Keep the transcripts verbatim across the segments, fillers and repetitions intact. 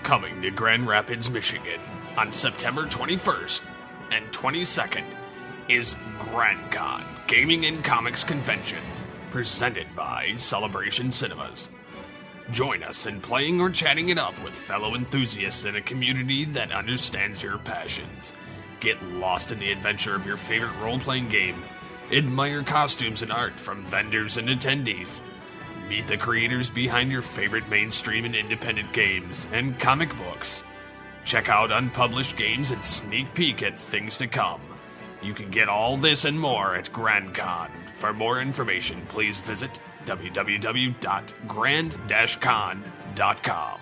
Coming to Grand Rapids, Michigan on September twenty-first and twenty-second is GrandCon Gaming and Comics Convention, presented by Celebration Cinemas. Join us in playing or chatting it up with fellow enthusiasts in a community that understands your passions. Get lost in the adventure of your favorite role-playing game. Admire costumes and art from vendors and attendees. Meet the creators behind your favorite mainstream and independent games and comic books. Check out unpublished games and sneak peek at things to come. You can get all this and more at GrandCon. For more information, please visit w w w dot grand dash con dot com.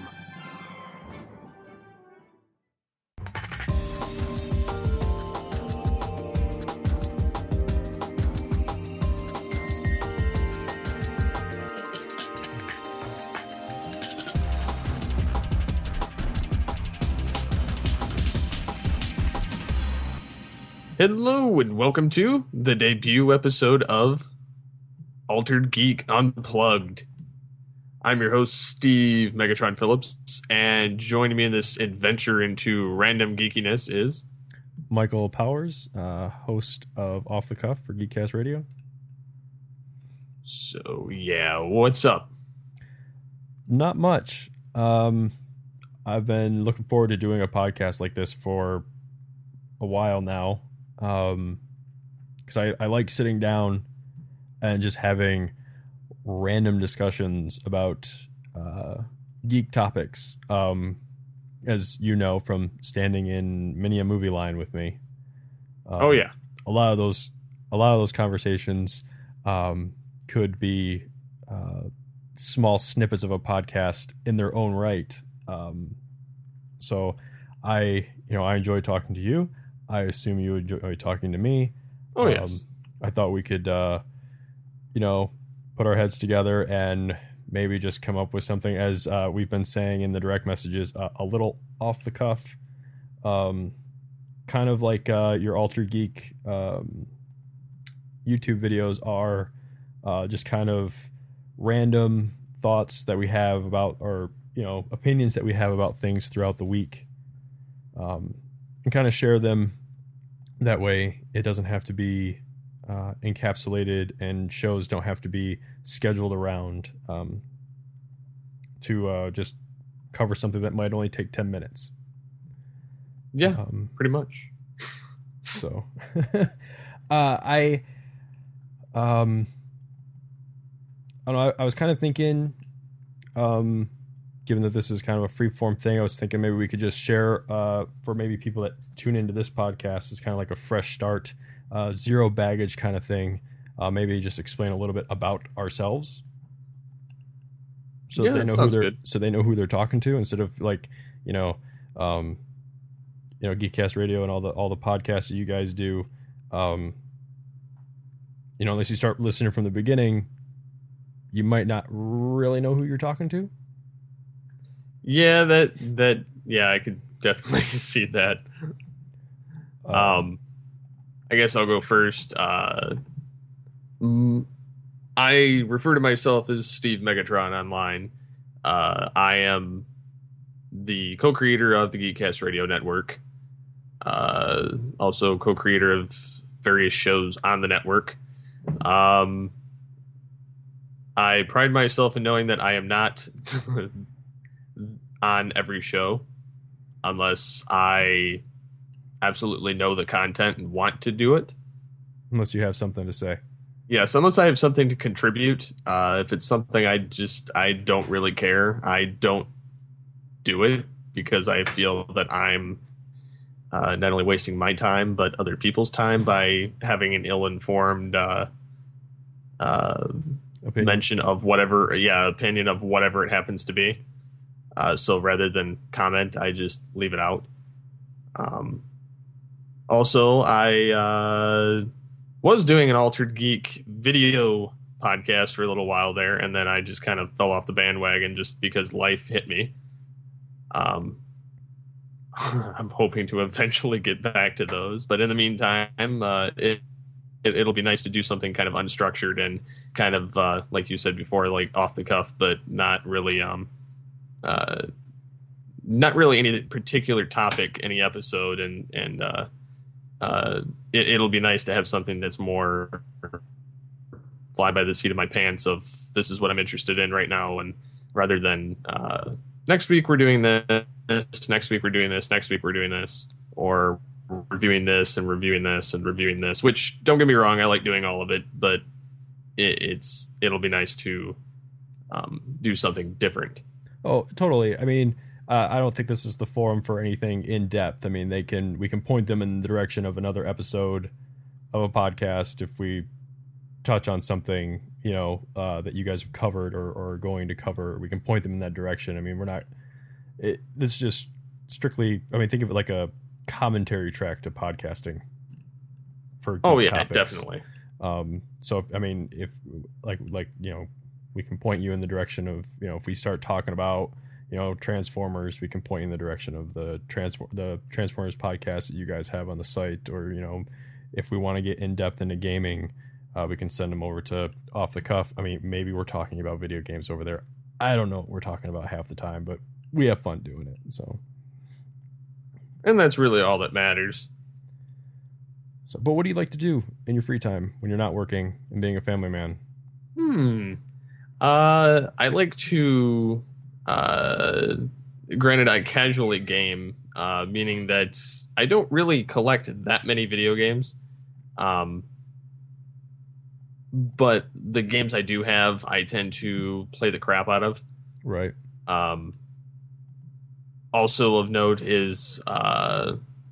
Hello and welcome to the debut episode of Altered Geek Unplugged. I'm your host, Steve Megatron Phillips, and joining me in this adventure into random geekiness is Michael Powers, uh, host of Off the Cuff for Geekcast Radio. So, yeah, what's up? Not much. Um, I've been looking forward to doing a podcast like this for a while now. Um, because I, I like sitting down and just having random discussions about uh, geek topics. Um, as you know from standing in many a movie line with me. Um, oh yeah, a lot of those, a lot of those conversations um, could be uh, small snippets of a podcast in their own right. Um, so I, you know, I enjoy talking to you. I assume you enjoy talking to me. Oh, yes. Um, I thought we could, uh, you know, put our heads together and maybe just come up with something, as uh, we've been saying in the direct messages, uh, a little off the cuff, um, kind of like uh, your Altered Geek um, YouTube videos are, uh, just kind of random thoughts that we have about, or, you know, opinions that we have about things throughout the week. Um, and kind of share them that way. It doesn't have to be uh, encapsulated, and shows don't have to be scheduled around um, to uh, just cover something that might only take ten minutes. Yeah, um, pretty much. So uh, I, um, I don't know, I, I was kind of thinking, um, given that this is kind of a free-form thing, I was thinking maybe we could just share uh, for maybe people that tune into this podcast. It's kind of like a fresh start, uh, zero baggage kind of thing. Uh, maybe just explain a little bit about ourselves, so yeah, they that know who sounds they're good. so they know who they're talking to, instead of like you know, um, you know, Geekcast Radio and all the all the podcasts that you guys do. Um, you know, unless you start listening from the beginning, you might not really know who you're talking to. Yeah, that that yeah, I could definitely see that. Um, Um, I guess I'll go first. Uh, mm, I refer to myself as Steve Megatron online. Uh, I am the co-creator of the Geekcast Radio Network. Uh, also co-creator of various shows on the network. Um, I pride myself in knowing that I am not on every show unless I absolutely know the content and want to do it. unless you have something to say. Yes, unless I have something to contribute. Uh, if it's something I just I don't really care, I don't do it, because I feel that I'm uh, not only wasting my time but other people's time by having an ill-informed uh, uh, Opinion. mention of whatever, yeah, opinion of whatever it happens to be. Uh, so rather than comment, I just leave it out. Um, also, I uh, was doing an Altered Geek video podcast for a little while there, and then I just kind of fell off the bandwagon just because life hit me. Um, I'm hoping to eventually get back to those, but in the meantime, uh, it, it it'll be nice to do something kind of unstructured and kind of uh, like you said before, like off the cuff, but not really um, uh, not really any particular topic, any episode, and and uh, uh, it, it'll be nice to have something that's more fly by the seat of my pants of this is what I'm interested in right now, and rather than uh, next week we're doing this, next week we're doing this, next week we're doing this, or reviewing this and reviewing this and reviewing this. Which, don't get me wrong, I like doing all of it, but it, it's it'll be nice to um, do something different. Oh, totally. I mean, uh, I don't think this is the forum for anything in depth. I mean, they can we can point them in the direction of another episode of a podcast if we touch on something, you know, uh, that you guys have covered or, or are going to cover. We can point them in that direction. I mean, we're not. It, this is just strictly. I mean, think of it like a commentary track to podcasting. For oh yeah, topics. Definitely. Um, so I mean, if like like you know, we can point you in the direction of, you know, if we start talking about, you know, Transformers, we can point you in the direction of the transform the Transformers podcast that you guys have on the site, or, you know, if we want to get in depth into gaming, uh, we can send them over to Off the Cuff. I mean, maybe we're talking about video games over there. I don't know what we're talking about half the time, but we have fun doing it. So, and that's really all that matters. So, but what do you like to do in your free time when you're not working and being a family man? Hmm. Uh, I like to, uh, granted, I casually game, uh, meaning that I don't really collect that many video games. Um, but the games I do have, I tend to play the crap out of. Right. Um, also of note is, uh,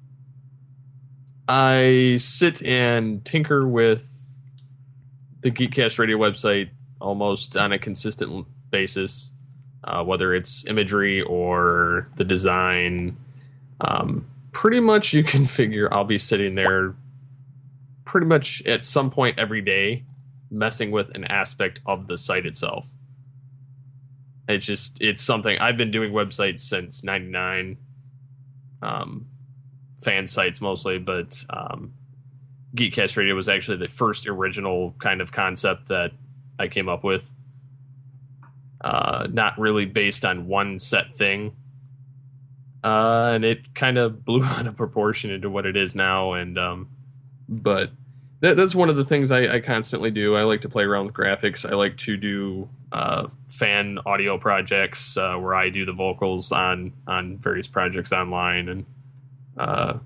I sit and tinker with the Geekcast Radio website almost on a consistent basis, uh, whether it's imagery or the design. Um, pretty much you can figure I'll be sitting there pretty much at some point every day messing with an aspect of the site itself. It's just, it's something I've been doing websites since ninety-nine, um, fan sites mostly, but um, Geekcast Radio was actually the first original kind of concept that I came up with. Uh, not really based on one set thing. Uh, and it kind of blew out of proportion into what it is now. And um, but that, that's one of the things I, I constantly do. I like to play around with graphics. I like to do uh, fan audio projects uh, where I do the vocals on on various projects online, and uh,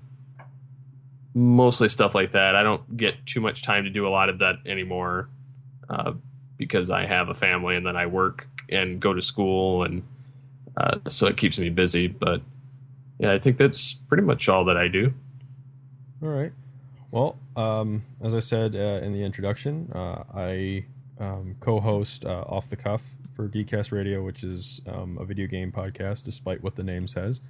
mostly stuff like that. I don't get too much time to do a lot of that anymore uh, because I have a family and then I work and go to school, and uh, so it keeps me busy. But yeah, I think that's pretty much all that I do. All right. Well, um, as I said uh, in the introduction, uh, I um, co-host uh, Off the Cuff for Geekcast Radio, which is um, a video game podcast, despite what the name says.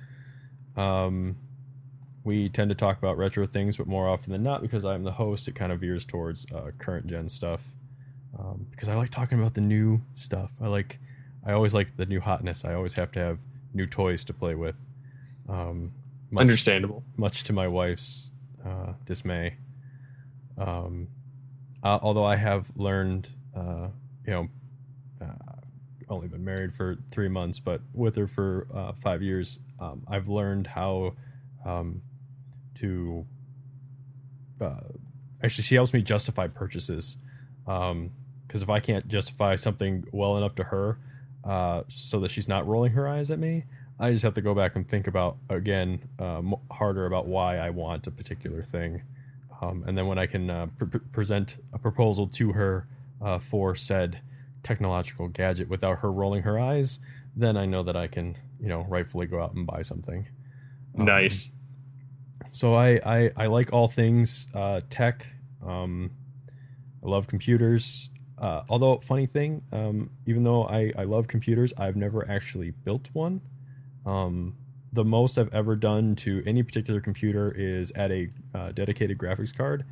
Um, we tend to talk about retro things, but more often than not, because I'm the host, it kind of veers towards uh, current gen stuff. Um, because I like talking about the new stuff. I like, I always like the new hotness. I always have to have new toys to play with. Um, much, Understandable. Much to my wife's uh, dismay. Um, uh, although I have learned, uh, you know, uh, only been married for three months, but with her for uh, five years, um, I've learned how um, to. Uh, actually, she helps me justify purchases. Um, because if I can't justify something well enough to her, uh, so that she's not rolling her eyes at me, I just have to go back and think about, again, um, harder about why I want a particular thing. Um, and then when I can uh, pre- present a proposal to her uh, for said technological gadget without her rolling her eyes, then I know that I can, you know, rightfully go out and buy something. Um, Nice. So I, I, I like all things uh, tech. Um, I love computers. Uh, although, funny thing, um, even though I, I love computers, I've never actually built one. Um, the most I've ever done to any particular computer is add a uh, dedicated graphics card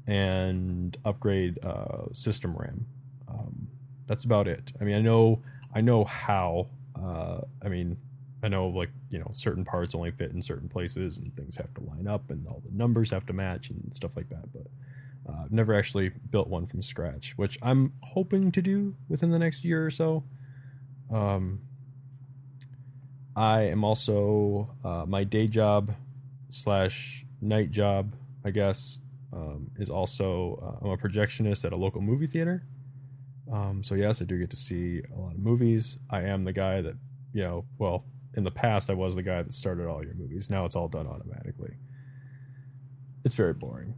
and upgrade uh, system RAM. Um, that's about it. I mean, I know I know how. Uh, I mean, I know, like, you know, certain parts only fit in certain places and things have to line up and all the numbers have to match and stuff like that. But uh, I've never actually built one from scratch, which I'm hoping to do within the next year or so. Um, I am also uh, my day job slash night job, I guess, um, is also uh, I'm a projectionist at a local movie theater. Um, so yes, I do get to see a lot of movies. I am the guy that, you know, well, in the past I was the guy that started all your movies. Now it's all done automatically. It's very boring.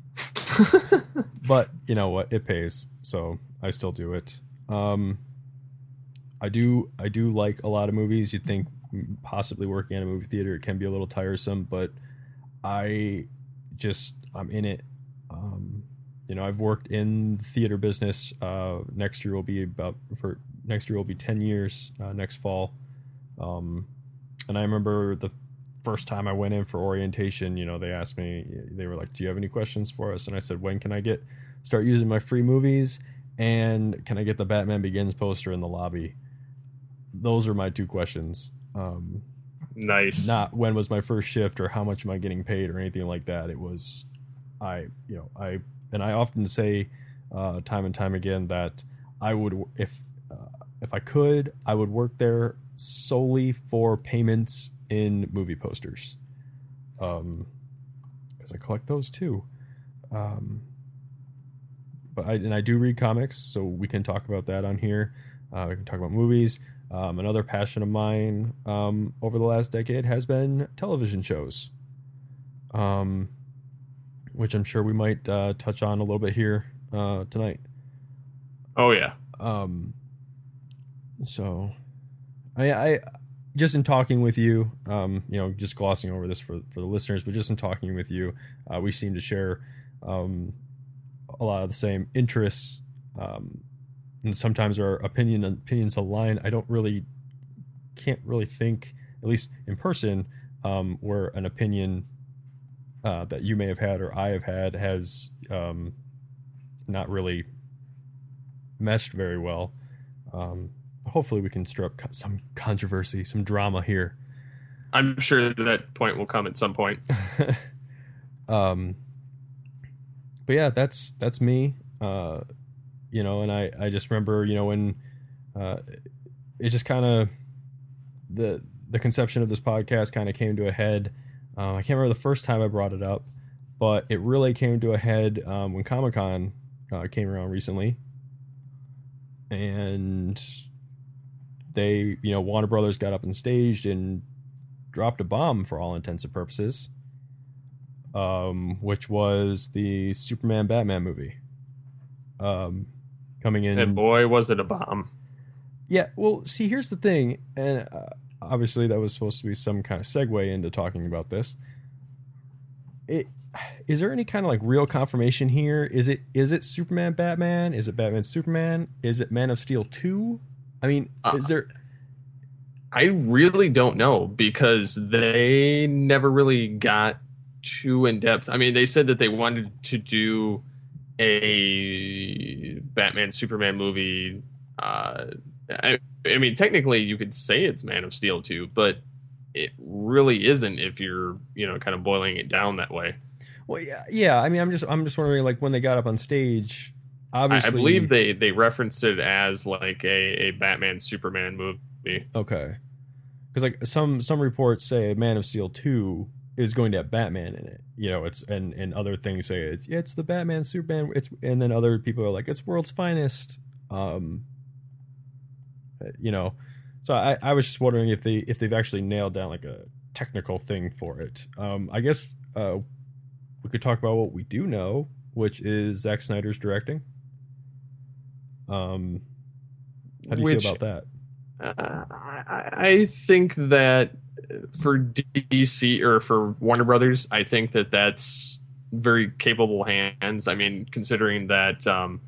But you know what? It pays, so I still do it. Um, I do I do like a lot of movies. You'd think possibly working at a movie theater it can be a little tiresome, but I just I'm in it. Um, you know, I've worked in the theater business. Uh, next year will be about for next year will be ten years. Uh, next fall, um, and I remember the first time I went in for orientation. You know, they asked me. They were like, "Do you have any questions for us?" And I said, "When can I get start using my free movies? And can I get the Batman Begins poster in the lobby?" Those are my two questions. Um, nice. Not when was my first shift or how much am I getting paid or anything like that. It was, I, you know, I, and I often say, uh, time and time again that I would, if, uh, if I could, I would work there solely for payments in movie posters. Um, cause I collect those too. Um, but I, and I do read comics, so we can talk about that on here. Uh, we can talk about movies. Um, another passion of mine um, over the last decade has been television shows, um, which I'm sure we might uh, touch on a little bit here uh, tonight. Oh yeah. Um, so, I, I just in talking with you, um, you know, just glossing over this for for the listeners, but just in talking with you, uh, we seem to share um, a lot of the same interests. Um, And sometimes our opinion opinions align. I don't really, can't really think, at least in person, um, where an opinion uh, that you may have had or I have had has um, not really meshed very well. Um, hopefully, we can stir up some controversy, some drama here. I'm sure that point will come at some point. um, but yeah, that's that's me. Uh, You know, and I, I just remember, you know, when uh, it just kind of the the conception of this podcast kind of came to a head. Uh, I can't remember the first time I brought it up, but it really came to a head um, when Comic-Con uh, came around recently, and they, you know, Warner Brothers got up and staged and dropped a bomb for all intents and purposes, um, which was the Superman Batman movie. Um, coming in, and boy, was it a bomb. Yeah, well, see, here's the thing, and uh, obviously that was supposed to be some kind of segue into talking about this. It is there any kind of like real confirmation here? Is it is it Superman Batman? Is it Batman Superman? Is it Man of Steel two? I mean, uh, is there? I really don't know because they never really got too in depth. I mean, they said that they wanted to do a Batman Superman movie. Uh, I, I mean, technically, you could say it's Man of Steel two, but it really isn't if you're, you know, kind of boiling it down that way. Well, yeah, yeah. I mean, I'm just, I'm just wondering, like, when they got up on stage, obviously, I, I believe they they referenced it as like a, a Batman Superman movie. Okay, because like some some reports say Man of Steel two is going to have Batman in it. You know, it's and, and other things say it's yeah, it's the Batman Superman. It's and then other people are like it's world's finest. Um, you know, so I, I was just wondering if they if they've actually nailed down like a technical thing for it. Um, I guess uh, we could talk about what we do know, which is Zack Snyder's directing. Um, how do you which, feel about that? Uh, I, I think that. For D C or for Warner Brothers, I think that that's very capable hands. I mean, considering that um,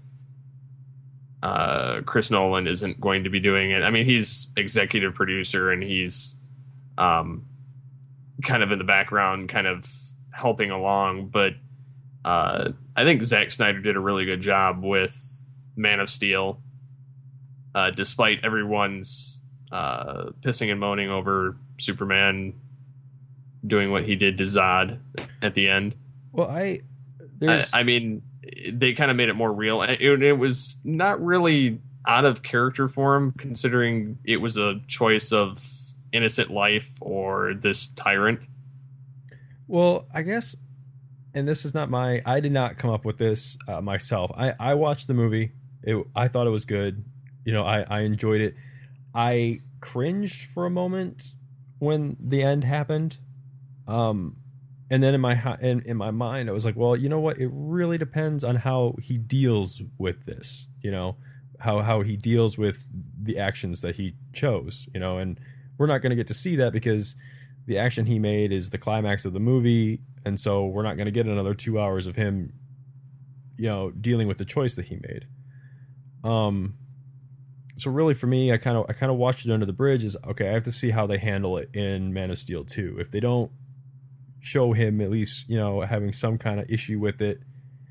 uh, Chris Nolan isn't going to be doing it. I mean, he's executive producer and he's um, kind of in the background, kind of helping along. But uh, I think Zack Snyder did a really good job with Man of Steel, uh, despite everyone's uh, pissing and moaning over Superman doing what he did to Zod at the end. Well, I, I, I mean, they kind of made it more real. It, it was not really out of character for him, considering it was a choice of innocent life or this tyrant? Well, I guess, and this is not my, I did not come up with this uh, myself. I, I watched the movie. It, I thought it was good. You know, I, I enjoyed it. I cringed for a moment when the end happened. Um, and then in my, in, in my mind, I was like, well, you know what? It really depends on how he deals with this, you know, how, how he deals with the actions that he chose, you know, and we're not going to get to see that because the action he made is the climax of the movie, and so we're not going to get another two hours of him, you know, dealing with the choice that he made. Um, so really for me, I kind of I kind of watched it under the bridge. Is okay, I have to see how they handle it in Man of Steel two. If they don't show him at least, you know, having some kind of issue with it,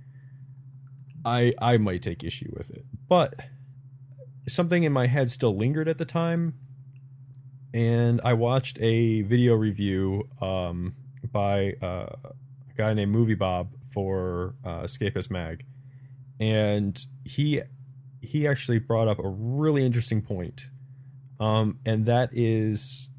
I I might take issue with it. But something in my head still lingered at the time. And I watched a video review um, by uh, a guy named Movie Bob for uh, Escapist Mag, and he he actually brought up a really interesting point, um, and that is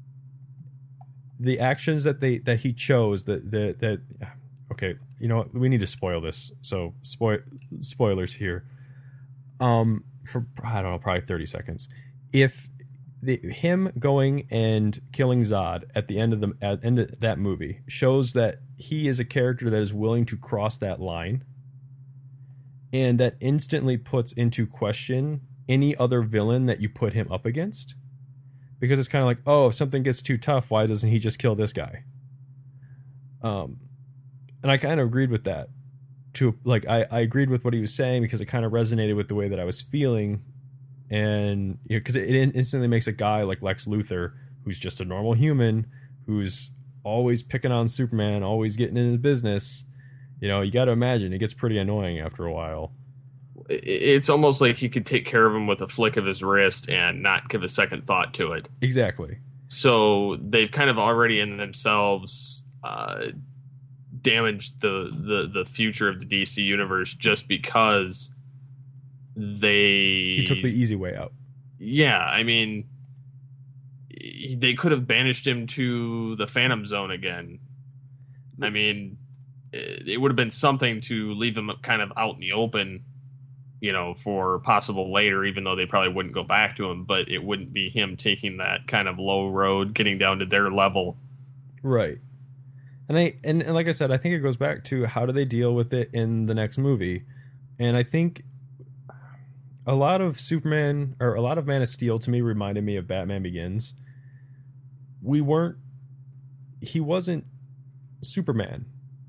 the actions that they that he chose. That that that okay, you know what? We need to spoil this. So spoil spoilers here. Um, for I don't know, probably thirty seconds. If The, him going and killing Zod at the end of the at end of that movie shows that he is a character that is willing to cross that line, and that instantly puts into question any other villain that you put him up against, because it's kind of like, oh, if something gets too tough, why doesn't he just kill this guy? Um, and I kind of agreed with that. To like, I I agreed with what he was saying because it kind of resonated with the way that I was feeling. And you know, because it instantly makes a guy like Lex Luthor, who's just a normal human, who's always picking on Superman, always getting in his business. You know, you got to imagine it gets pretty annoying after a while. It's almost like he could take care of him with a flick of his wrist and not give a second thought to it. Exactly. So they've kind of already in themselves uh, damaged the, the the future of the D C universe just because. They he took the easy way out. Yeah, I mean, they could have banished him to the Phantom Zone again. I mean, it would have been something to leave him kind of out in the open, you know, for possible later, even though they probably wouldn't go back to him, but it wouldn't be him taking that kind of low road, getting down to their level. Right. And I and, and like I said, I think it goes back to how do they deal with it in the next movie. And I think a lot of Superman, or a lot of Man of Steel to me reminded me of Batman Begins. We weren't, he wasn't Superman.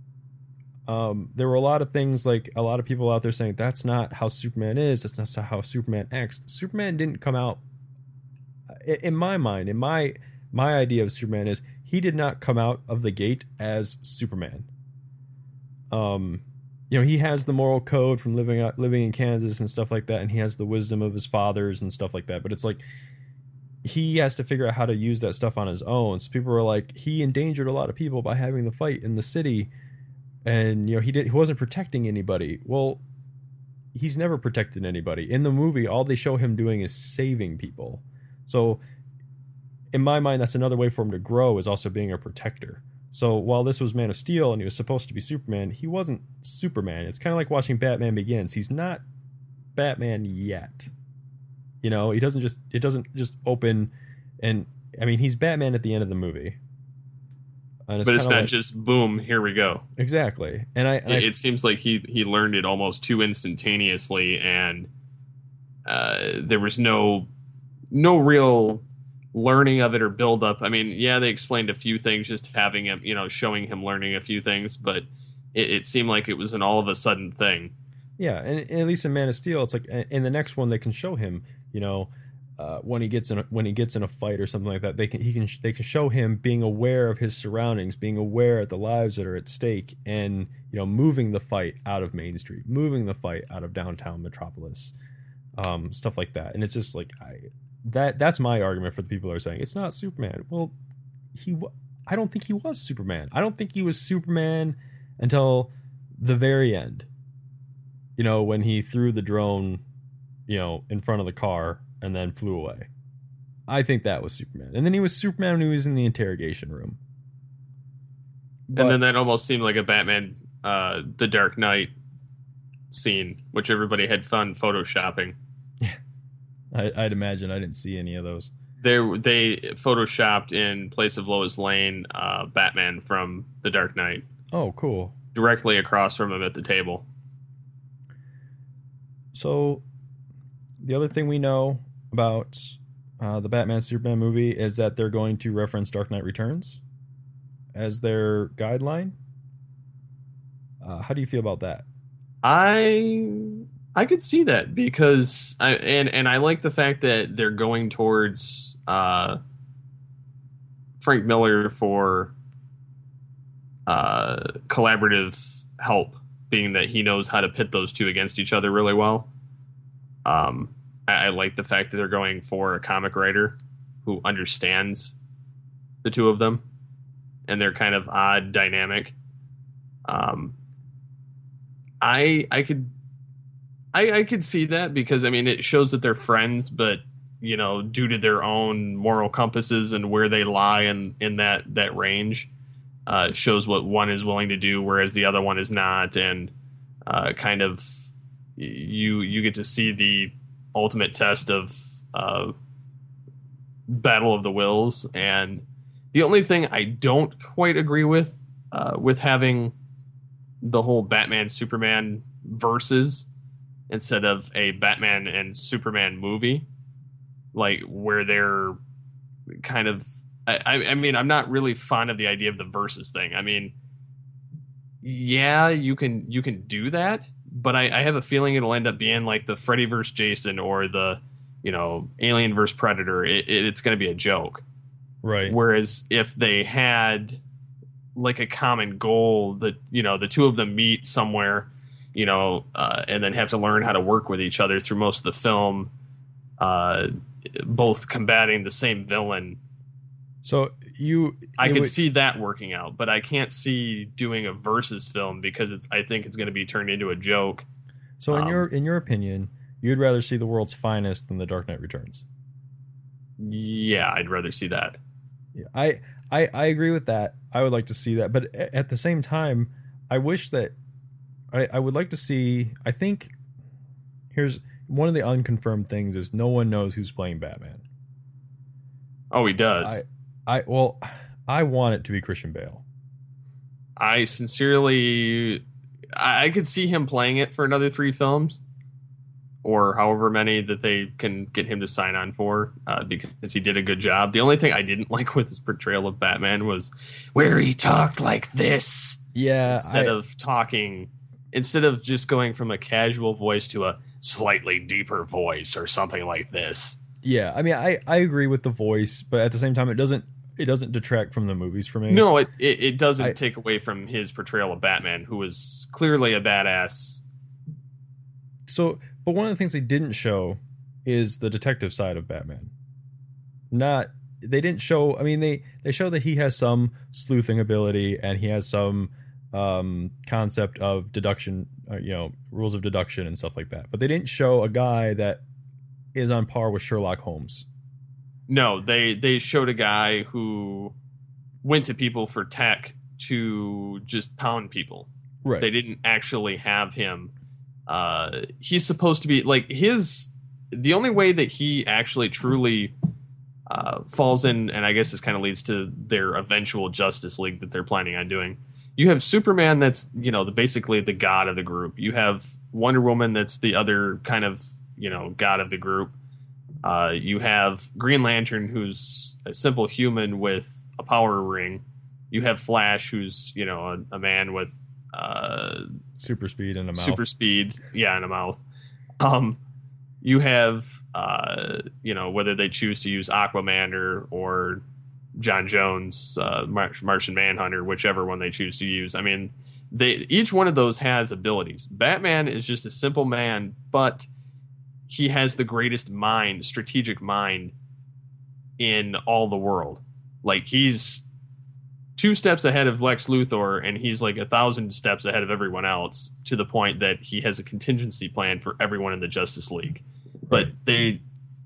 Um, there were a lot of things, like a lot of people out there saying that's not how Superman is. That's not how Superman acts. Superman didn't come out, in my mind, in my, my idea of Superman is he did not come out of the gate as Superman. Um, You know, he has the moral code from living out, living in Kansas and stuff like that, and he has the wisdom of his fathers and stuff like that. But it's like he has to figure out how to use that stuff on his own. So people were like, he endangered a lot of people by having the fight in the city, and you know, he did he wasn't protecting anybody. Well, he's never protected anybody. In the movie, all they show him doing is saving people. So, in my mind, that's another way for him to grow, is also being a protector. So while this was Man of Steel and he was supposed to be Superman, he wasn't Superman. It's kind of like watching Batman Begins. He's not Batman yet. You know, he doesn't just it doesn't just open and I mean, he's Batman at the end of the movie. It's but it's not like, just boom, here we go. Exactly. And I, and it, I it seems like he he learned it almost too instantaneously, and uh, there was no no real learning of it or build up. I mean, yeah, they explained a few things, just having him, you know, showing him learning a few things, but it, it seemed like it was an all of a sudden thing. Yeah, and, and at least in Man of Steel, it's like in the next one they can show him, you know, uh, when he gets in a, when he gets in a fight or something like that, they can he can they can show him being aware of his surroundings, being aware of the lives that are at stake, and you know, moving the fight out of Main Street, moving the fight out of downtown Metropolis, um, stuff like that. And it's just like I. That that's my argument for the people who are saying it's not Superman. Well, he I don't think he was Superman. I don't think he was Superman until the very end. You know, when he threw the drone, you know, in front of the car and then flew away. I think that was Superman. And then he was Superman when he was in the interrogation room. But, and then that almost seemed like a Batman, uh, The Dark Knight scene, which everybody had fun photoshopping. Yeah, I, I'd imagine. I didn't see any of those. They they photoshopped in place of Lois Lane, uh, Batman from The Dark Knight. Oh, cool. Directly across from him at the table. So, the other thing we know about uh, the Batman Superman movie is that they're going to reference Dark Knight Returns as their guideline. Uh, how do you feel about that? I I could see that because I and and I like the fact that they're going towards uh, Frank Miller for uh, collaborative help, being that he knows how to pit those two against each other really well. Um, I, I like the fact that they're going for a comic writer who understands the two of them and their kind of odd dynamic. Um, I I could I, I could see that because I mean it shows that they're friends, but you know, due to their own moral compasses and where they lie in, in that that range, uh, shows what one is willing to do, whereas the other one is not, and uh, kind of you you get to see the ultimate test of uh, battle of the wills. And the only thing I don't quite agree with uh, with having the whole Batman Superman versus instead of a Batman and Superman movie, like where they're kind of I, I mean I'm not really fond of the idea of the versus thing. I mean, yeah, you can you can do that, but I, I have a feeling it'll end up being like the Freddy versus Jason or the, you know, Alien versus Predator. It, it, it's going to be a joke, right? Whereas if they had like a common goal that, you know, the two of them meet somewhere, you know, uh, and then have to learn how to work with each other through most of the film, uh, both combating the same villain. So you, I you could would, see that working out, but I can't see doing a versus film because it's. I think it's going to be turned into a joke. So in um, your in your opinion, you'd rather see The World's Finest than The Dark Knight Returns? Yeah, I'd rather see that. Yeah, I, I I agree with that. I would like to see that, but at the same time, I wish that I, I would like to see. I think here's one of the unconfirmed things: is no one knows who's playing Batman. Oh, he does. I, I well, I want it to be Christian Bale. I sincerely, I, I could see him playing it for another three films, or however many that they can get him to sign on for, uh, because he did a good job. The only thing I didn't like with his portrayal of Batman was where he talked like this, yeah, instead I, of talking, instead of just going from a casual voice to a slightly deeper voice or something like this. Yeah, I mean, I, I agree with the voice, but at the same time, it doesn't it doesn't detract from the movies for me. No, it it, it doesn't I, take away from his portrayal of Batman, who was clearly a badass. So, but one of the things they didn't show is the detective side of Batman. Not they didn't show. I mean, they they show that he has some sleuthing ability and he has some um, concept of deduction, uh, you know, rules of deduction and stuff like that. But they didn't show a guy that is on par with Sherlock Holmes. No, they they showed a guy who went to people for tech to just pound people. Right. They didn't actually have him. Uh, he's supposed to be like his. The only way that he actually truly uh, falls in, and I guess this kind of leads to their eventual Justice League that they're planning on doing. You have Superman, that's, you know, the basically the god of the group. You have Wonder Woman, that's the other kind of, you know, god of the group. Uh, you have Green Lantern, who's a simple human with a power ring. You have Flash, who's, you know, a, a man with uh, super speed and a mouth. Super speed, yeah, and a mouth. Um, you have, uh, you know, whether they choose to use Aquaman or or John Jones, uh, Mar- Martian Manhunter, whichever one they choose to use. I mean, they each one of those has abilities. Batman is just a simple man, but he has the greatest mind, strategic mind in all the world. Like, he's two steps ahead of Lex Luthor, and he's like a thousand steps ahead of everyone else, to the point that he has a contingency plan for everyone in the Justice League. But they,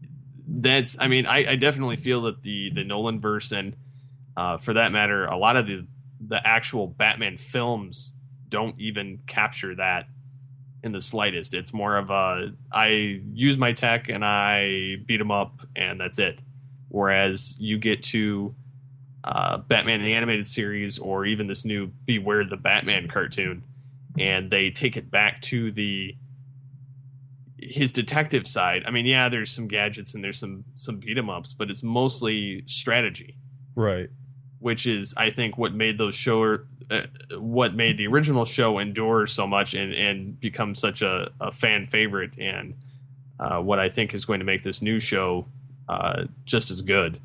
that's, I mean, I, I definitely feel that the the Nolan verse, and uh, for that matter, a lot of the the actual Batman films don't even capture that in the slightest. It's more of a, I use my tech and I beat them up and that's it. Whereas you get to uh, Batman the Animated Series, or even this new Beware the Batman cartoon, and they take it back to the his detective side. I mean, yeah, there's some gadgets and there's some some beat 'em ups, but it's mostly strategy, Right. which is, I think, what made those show uh, what made the original show endure so much and and become such a, a fan favorite, and uh, what I think is going to make this new show uh, just as good.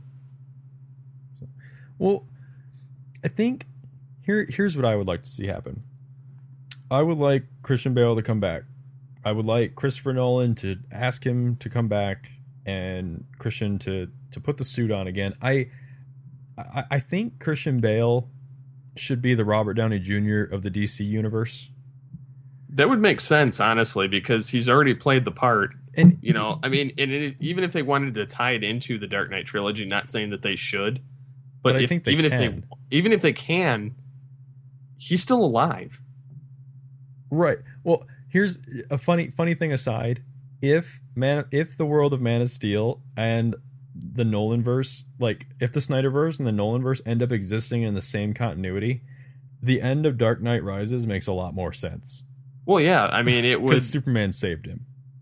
Well, I think here here's what I would like to see happen. I would like Christian Bale to come back. I would like Christopher Nolan to ask him to come back, and Christian to to put the suit on again. I I, I think Christian Bale should be the Robert Downey Junior of the D C universe. That would make sense, honestly, because he's already played the part. And You know, I mean, and it, even if they wanted to tie it into the Dark Knight trilogy, not saying that they should, but, But I if, think they even if they can. even if they can, he's still alive. Right. Well, here's a funny funny thing aside. If man if the world of Man of Steel and the Nolanverse, like if the Snyderverse and the Nolanverse end up existing in the same continuity, the end of Dark Knight Rises makes a lot more sense. Well, yeah, I mean, it would Because Superman saved him.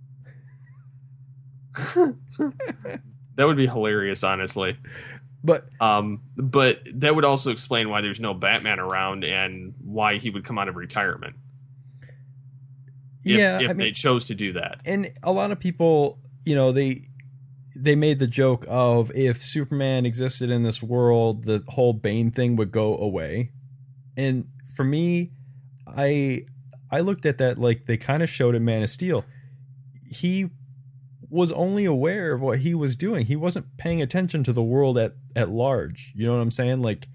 that would be hilarious, honestly. But Um, but that would also explain why there's no Batman around and why he would come out of retirement. If, yeah, if I they mean, chose to do that. and a lot of people, you know, they they made the joke of if Superman existed in this world, the whole Bane thing would go away. And for me, I I looked at that like they kind of showed in Man of Steel. He was only aware of what he was doing. He wasn't paying attention to the world at at large. You know what I'm saying? Like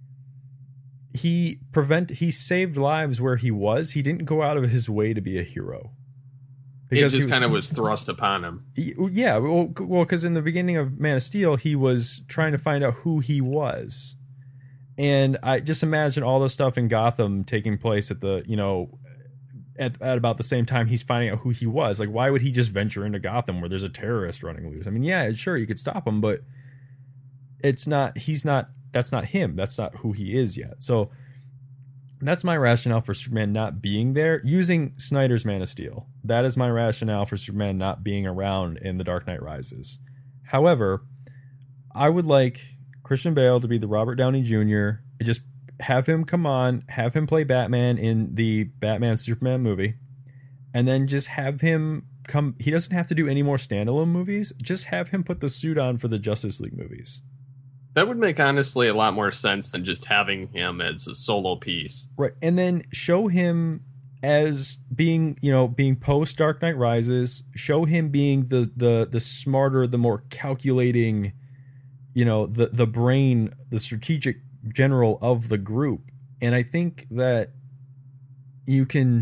he prevent he saved lives where he was. He didn't go out of his way to be a hero. It he just kind of was thrust upon him. Yeah, well, well, because in the beginning of Man of Steel, he was trying to find out who he was, and I just imagine all the stuff in Gotham taking place at the, you know, at, at about the same time he's finding out who he was. Like, why would he just venture into Gotham where there's a terrorist running loose? I mean, yeah, sure, you could stop him, but it's not. He's not. That's not him. That's not who he is yet. So that's my rationale for Superman not being there, using Snyder's Man of Steel. That is my rationale for Superman not being around in The Dark Knight Rises. However, I would like Christian Bale to be the Robert Downey Junior Just have him come on, have him play Batman in the Batman Superman movie, and then just have him come. He doesn't have to do any more standalone movies. Just have him put the suit on for the Justice League movies. That would make, honestly, a lot more sense than just having him as a solo piece. Right. And then show him as being, you know, being post Dark Knight Rises, show him being the the the smarter, the more calculating, you know, the the brain, the strategic general of the group. And I think that you can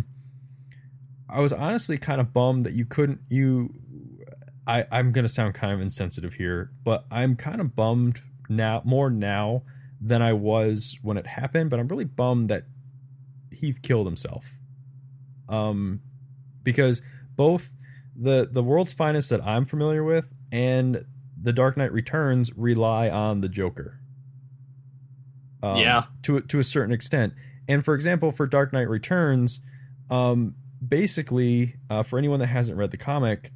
I was honestly kind of bummed that you couldn't you I I'm going to sound kind of insensitive here, but I'm kind of bummed now more now than I was when it happened, but I'm really bummed that he killed himself. Um, because both the the World's Finest that I'm familiar with and The Dark Knight Returns rely on the Joker. Um, Yeah. To to a certain extent. And for example, for Dark Knight Returns, um, basically, uh, for anyone that hasn't read the comic,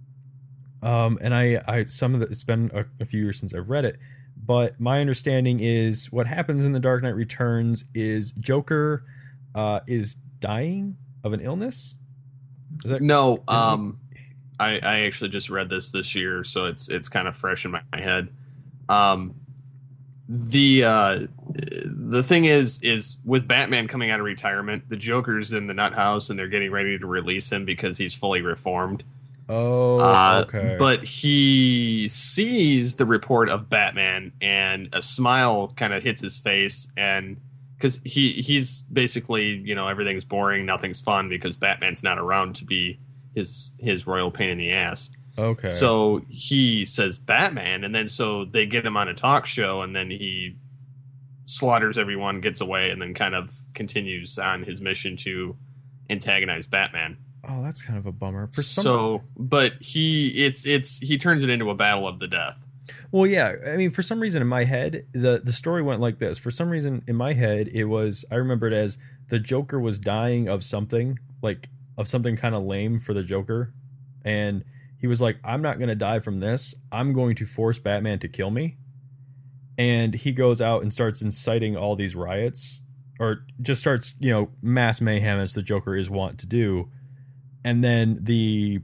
um, and I, I some of the, it's been a, a few years since I've read it, but my understanding is what happens in The Dark Knight Returns is Joker uh, is dying of an illness. Is that No, um, I, I actually just read this this year, so it's it's kind of fresh in my, my head. Um, the uh, the thing is, is with Batman coming out of retirement, the Joker's in the nut house, and they're getting ready to release him because he's fully reformed. Oh, Uh, okay. But he sees the report of Batman, and a smile kind of hits his face, and because he he's basically, you know, everything's boring, nothing's fun because Batman's not around to be his his royal pain in the ass. Okay. So he says Batman, and then so they get him on a talk show, and then he slaughters everyone, gets away, and then kind of continues on his mission to antagonize Batman. Oh, that's kind of a bummer. For some... So, but he, it's, it's, he turns it into a battle of the death. Well, yeah. I mean, for some reason in my head, the, the story went like this. For some reason in my head, it was, I remember it as the Joker was dying of something, like of something kind of lame for the Joker. And he was like, I'm not going to die from this. I'm going to force Batman to kill me. And he goes out and starts inciting all these riots, or just starts, you know, mass mayhem as the Joker is wont to do. And then the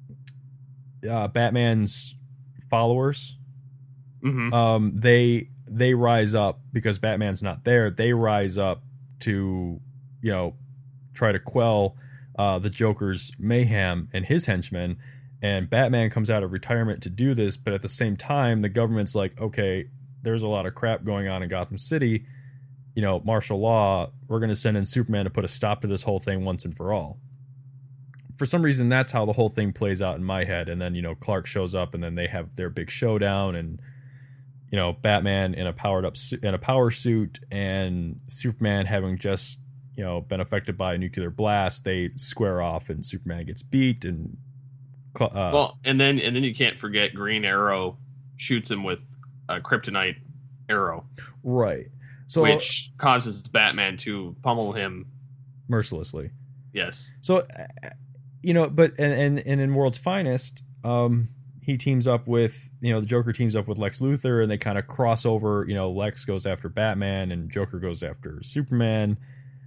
uh, Batman's followers, Mm-hmm. um, they they rise up because Batman's not there. They rise up to, you know, try to quell uh, the Joker's mayhem and his henchmen. And Batman comes out of retirement to do this, but at the same time, the government's like, okay, there's a lot of crap going on in Gotham City. You know, martial law. We're going to send in Superman to put a stop to this whole thing once and for all. For some reason, that's how the whole thing plays out in my head. And then, you know, Clark shows up, and then they have their big showdown, and you know, Batman in a powered up su- in a power suit, and Superman having just, you know, been affected by a nuclear blast. They square off, and Superman gets beat. And uh, well, and then and then you can't forget Green Arrow shoots him with a kryptonite arrow, right? So which causes Batman to pummel him mercilessly. Yes. So, you know, but and and, and in World's Finest, um, he teams up with, you know, the Joker teams up with Lex Luthor, and they kind of cross over. You know, Lex goes after Batman, and Joker goes after Superman.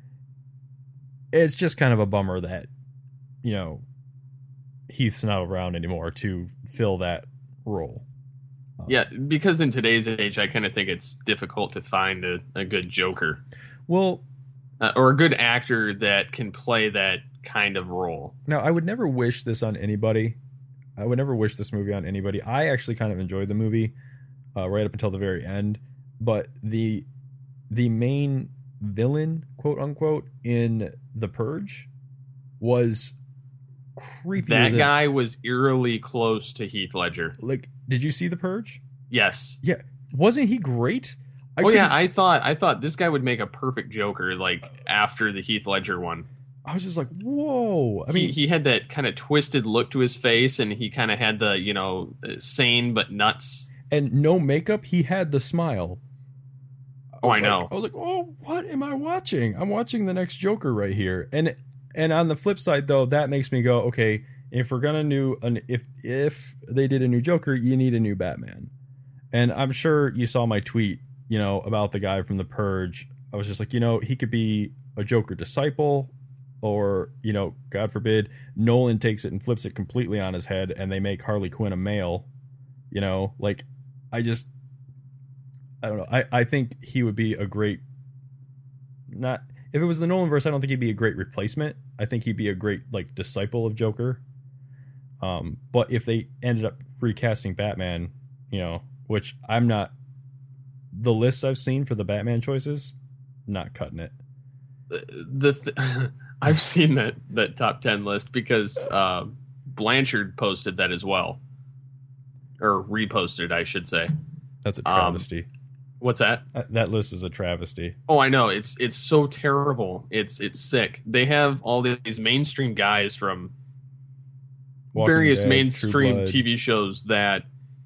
It's just kind of a bummer that, you know, Heath's not around anymore to fill that role. Um, yeah, because in today's age, I kind of think it's difficult to find a, a good Joker. Well, uh, or a good actor that can play that kind of role. Now, I would never wish this on anybody. I would never wish this movie on anybody. I actually kind of enjoyed the movie uh, right up until the very end. But the the main villain, quote unquote, in The Purge was creepy. That guy was eerily close to Heath Ledger. Like, did you see The Purge? Yes. Yeah. Wasn't he great? I oh yeah, couldn't- I thought I thought this guy would make a perfect Joker, like after the Heath Ledger one. I was just like, whoa. I he, mean, he had that kind of twisted look to his face, and he kind of had the, you know, sane but nuts. and no makeup, he had the smile. Oh, was I like- know. I was like, oh, what am I watching? I'm watching the next Joker right here. And and on the flip side, though, that makes me go, okay, if we're gonna do an if if they did a new Joker, you need a new Batman. And I'm sure you saw my tweet, you know, about the guy from The Purge. I was just like, you know, he could be a Joker disciple, or, you know, God forbid, Nolan takes it and flips it completely on his head, and they make Harley Quinn a male. You know, like, I just, I don't know. I, I think he would be a great, not, if it was the Nolan verse, I don't think he'd be a great replacement. I think he'd be a great, like, disciple of Joker. Um, but if they ended up recasting Batman, you know, which I'm not, the lists I've seen for the Batman choices, not cutting it. The th- I've seen that that top ten list because uh, Blanchard posted that as well, or reposted, I should say. That's a Um, travesty. What's that? Uh, that list is a travesty. Oh, I know. It's it's so terrible. It's it's sick. They have all these mainstream guys from Walking various Dead, True mainstream Blood. T V shows that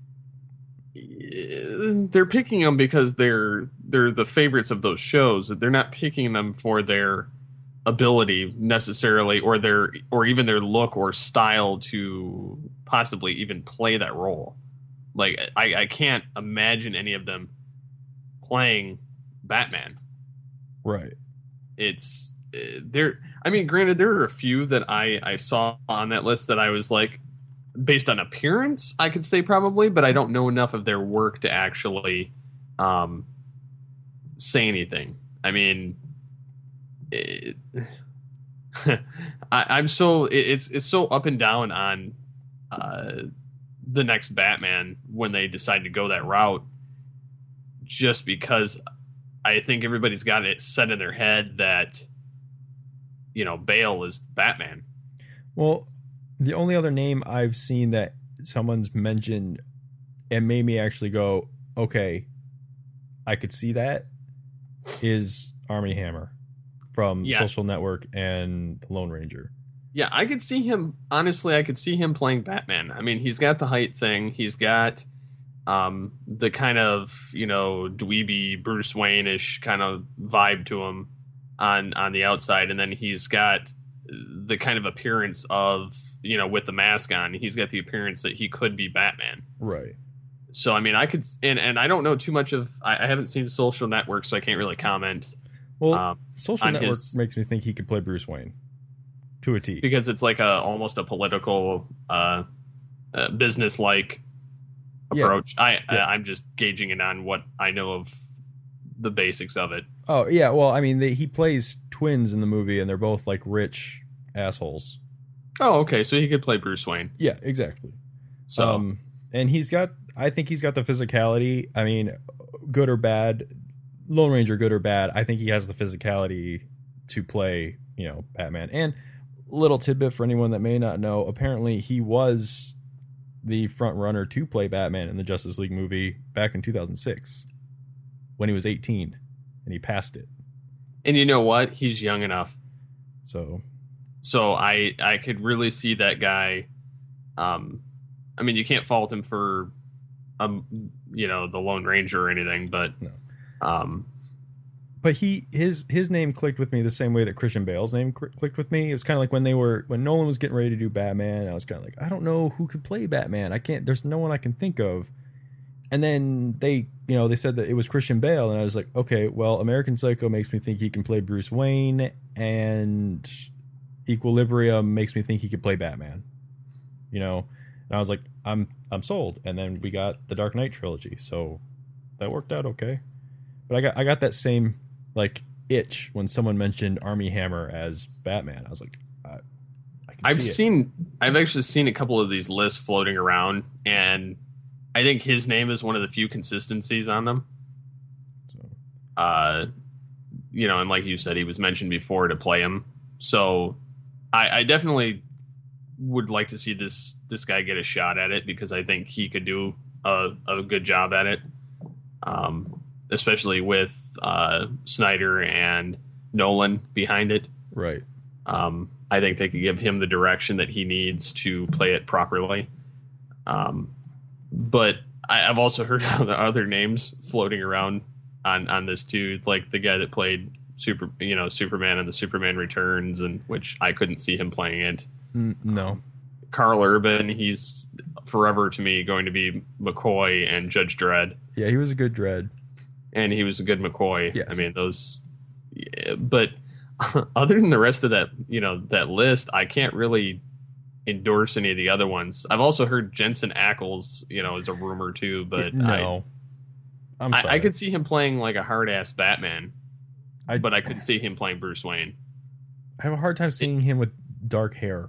uh, they're picking them because they're they're the favorites of those shows. They're not picking them for their ability necessarily, or their or even their look or style to possibly even play that role. Like I, I can't imagine any of them playing Batman. Right. It's uh, there. I mean, granted, there are a few that I, I saw on that list that I was like, based on appearance, I could say probably, but I don't know enough of their work to actually um, say anything. I mean, it, I, I'm so it, it's it's so up and down on uh, the next Batman when they decide to go that route, just because I think everybody's got it set in their head that, you know, Bale is Batman. Well, the only other name I've seen that someone's mentioned and made me actually go, okay, I could see that, is Armie Hammer from Yeah. Social Network and The Lone Ranger. Yeah, I could see him. Honestly, I could see him playing Batman. I mean, he's got the height thing. He's got um, the kind of, you know, dweeby Bruce Wayne-ish kind of vibe to him on on the outside, and then he's got the kind of appearance of, you know, with the mask on, he's got the appearance that he could be Batman. Right. So I mean, I could, and and I don't know too much of. I, I haven't seen Social Network, so I can't really comment. Well, Um, Social on Network his- makes me think he could play Bruce Wayne to a T. because it's like a almost a political, uh, uh, business like Yeah. approach. I, Yeah. I I'm just gauging it on what I know of the basics of it. Oh yeah, well, I mean, they, he plays twins in the movie, and they're both like rich assholes. Oh, okay, so he could play Bruce Wayne. Yeah, exactly. So Um, and he's got, I think he's got the physicality. I mean, good or bad, Lone Ranger, good or bad, I think he has the physicality to play, you know, Batman. And little tidbit for anyone that may not know, apparently he was the front runner to play Batman in the Justice League movie back in two thousand six when he was eighteen, and he passed it. and you know what? He's young enough, So so I I could really see that guy. Um, I mean, you can't fault him for, um, you know, the Lone Ranger or anything, but No. um, but he his his name clicked with me the same way that Christian Bale's name cl- clicked with me. It was kind of like when they were when Nolan was getting ready to do Batman. I was kind of like, I don't know who could play Batman. I can't. There's no one I can think of. And then they, you know, they said that it was Christian Bale, and I was like, okay, well, American Psycho makes me think he can play Bruce Wayne, and Equilibrium makes me think he could play Batman. You know, and I was like, I'm I'm sold. And then we got the Dark Knight trilogy, so that worked out okay. But I got I got that same like itch when someone mentioned Armie Hammer as Batman. I was like, I, I can I've see it. seen, I've actually seen a couple of these lists floating around, and I think his name is one of the few consistencies on them. So, Uh, you know, and like you said, he was mentioned before to play him. So I, I definitely would like to see this this guy get a shot at it, because I think he could do a, a good job at it. Um, especially with uh, Snyder and Nolan behind it. right. Um, I think they could give him the direction that he needs to play it properly. Um, but I, I've also heard other, other names floating around on, on this too, like the guy that played Super, you know, Superman and the Superman Returns, and which I couldn't see him playing it. N- no. Carl Urban, he's forever to me going to be McCoy and Judge Dredd, Yeah, he was a good Dread. and he was a good McCoy. Yes. I mean those, yeah, but other than the rest of that, you know, that list, I can't really endorse any of the other ones. I've also heard Jensen Ackles, you know, is a rumor too, but no. I'm I, sorry. I, I could see him playing like a hard ass Batman, I, but I couldn't see him playing Bruce Wayne. I have a hard time seeing him with dark hair.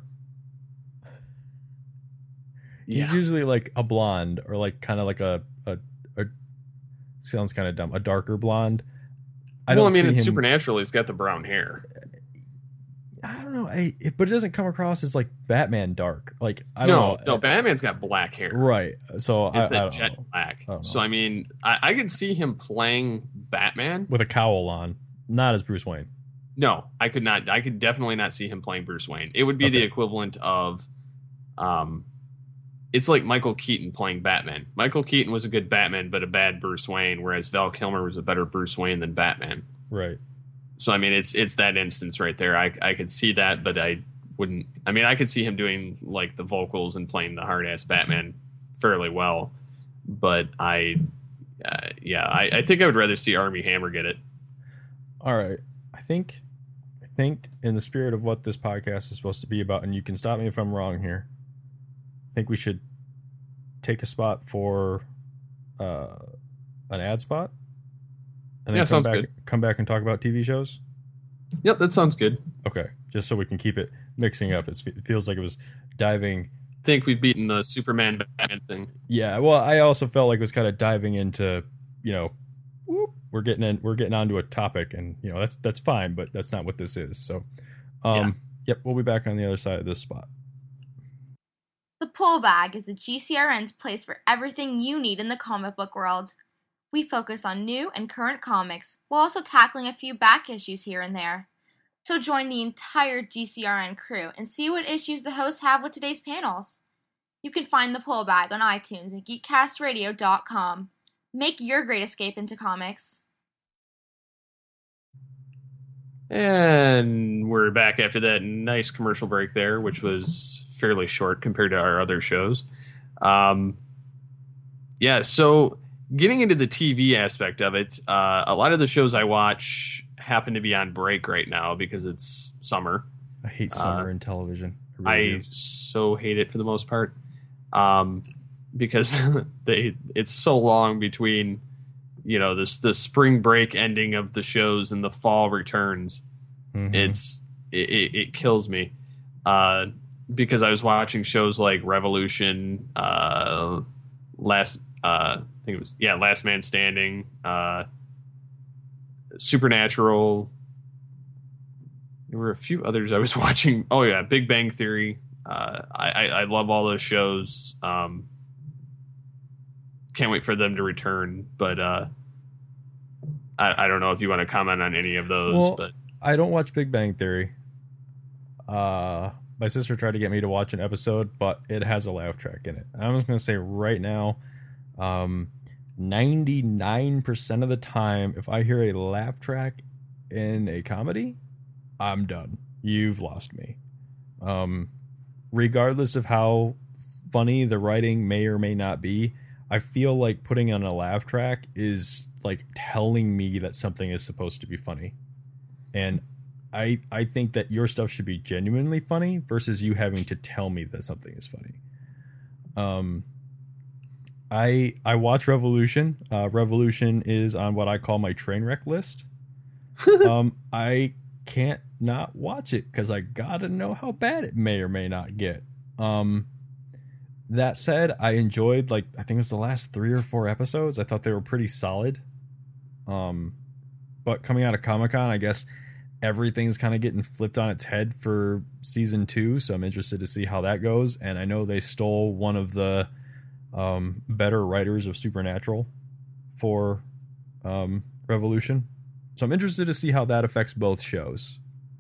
He's Yeah, usually like a blonde, or like kind of like a, a, a sounds kind of dumb, a darker blonde. I well, I don't mean, see it's him, Supernatural. He's got the brown hair. I don't know, I, it, but it doesn't come across as like Batman dark. Like I No, don't know. no, Batman's got black hair. Right. So I, It's I that don't jet know. black. I don't So know. I mean, I, I could see him playing Batman. With a cowl on, not as Bruce Wayne. No, I could not. I could definitely not see him playing Bruce Wayne. It would be the Okay. equivalent of, um, it's like Michael Keaton playing Batman. Michael Keaton was a good Batman, but a bad Bruce Wayne, whereas Val Kilmer was a better Bruce Wayne than Batman. Right. So I mean, it's it's that instance right there. I I could see that, but I wouldn't. I mean, I could see him doing like the vocals and playing the hard ass Batman fairly well, but I, uh, yeah, I, I think I would rather see Armie Hammer get it. All right. I think I think in the spirit of what this podcast is supposed to be about, and you can stop me if I'm wrong here, I think we should take a spot for uh, an ad spot, and then Yeah, come sounds back good. come back and talk about T V shows. Yep, that sounds good. Okay, just so we can keep it mixing up. It's, it feels like it was diving. I think we've beaten the Superman Batman thing. Yeah, well, I also felt like it was kind of diving into, you know, whoop, we're getting in, we're getting onto a topic, and you know that's that's fine, but that's not what this is. So, um, Yeah. yep, we'll be back on the other side of this spot. The Pull Bag is the G C R N's place for everything you need in the comic book world. We focus on new and current comics, while also tackling a few back issues here and there. So join the entire G C R N crew and see what issues the hosts have with today's panels. You can find the Pull Bag on iTunes and geek cast radio dot com. Make your great escape into comics. And we're back after that nice commercial break there, which was fairly short compared to our other shows. Um, yeah, so getting into the T V aspect of it, uh, a lot of the shows I watch happen to be on break right now because it's summer. I hate summer uh, in television. I, I really so hate it for the most part, um, because they it's so long between, you know, this the spring break ending of the shows and the fall returns. Mm-hmm. It's it, it, it kills me, uh, because I was watching shows like Revolution, uh, last uh, I think it was yeah Last Man Standing, uh, Supernatural. There were a few others I was watching. Oh yeah, Big Bang Theory. Uh, I, I I love all those shows. Um, can't wait for them to return. But uh, I I don't know if you want to comment on any of those. Well, but I don't watch Big Bang Theory. Uh, my sister tried to get me to watch an episode, but it has a laugh track in it. I'm just gonna say right now, um, ninety-nine percent of the time, if I hear a laugh track in a comedy, I'm done. You've lost me. Um, regardless of how funny the writing may or may not be, I feel like putting on a laugh track is like telling me that something is supposed to be funny. And I I think that your stuff should be genuinely funny versus you having to tell me that something is funny. Um, I I watch Revolution. Uh, Revolution is on what I call my train wreck list. um, I can't not watch it because I gotta know how bad it may or may not get. Um, that said, I enjoyed like I think it was the last three or four episodes. I thought they were pretty solid. Um, but coming out of Comic-Con, I guess everything's kind of getting flipped on its head for season two, so I'm interested to see how that goes. And I know they stole one of the um, better writers of Supernatural for um, Revolution, so I'm interested to see how that affects both shows.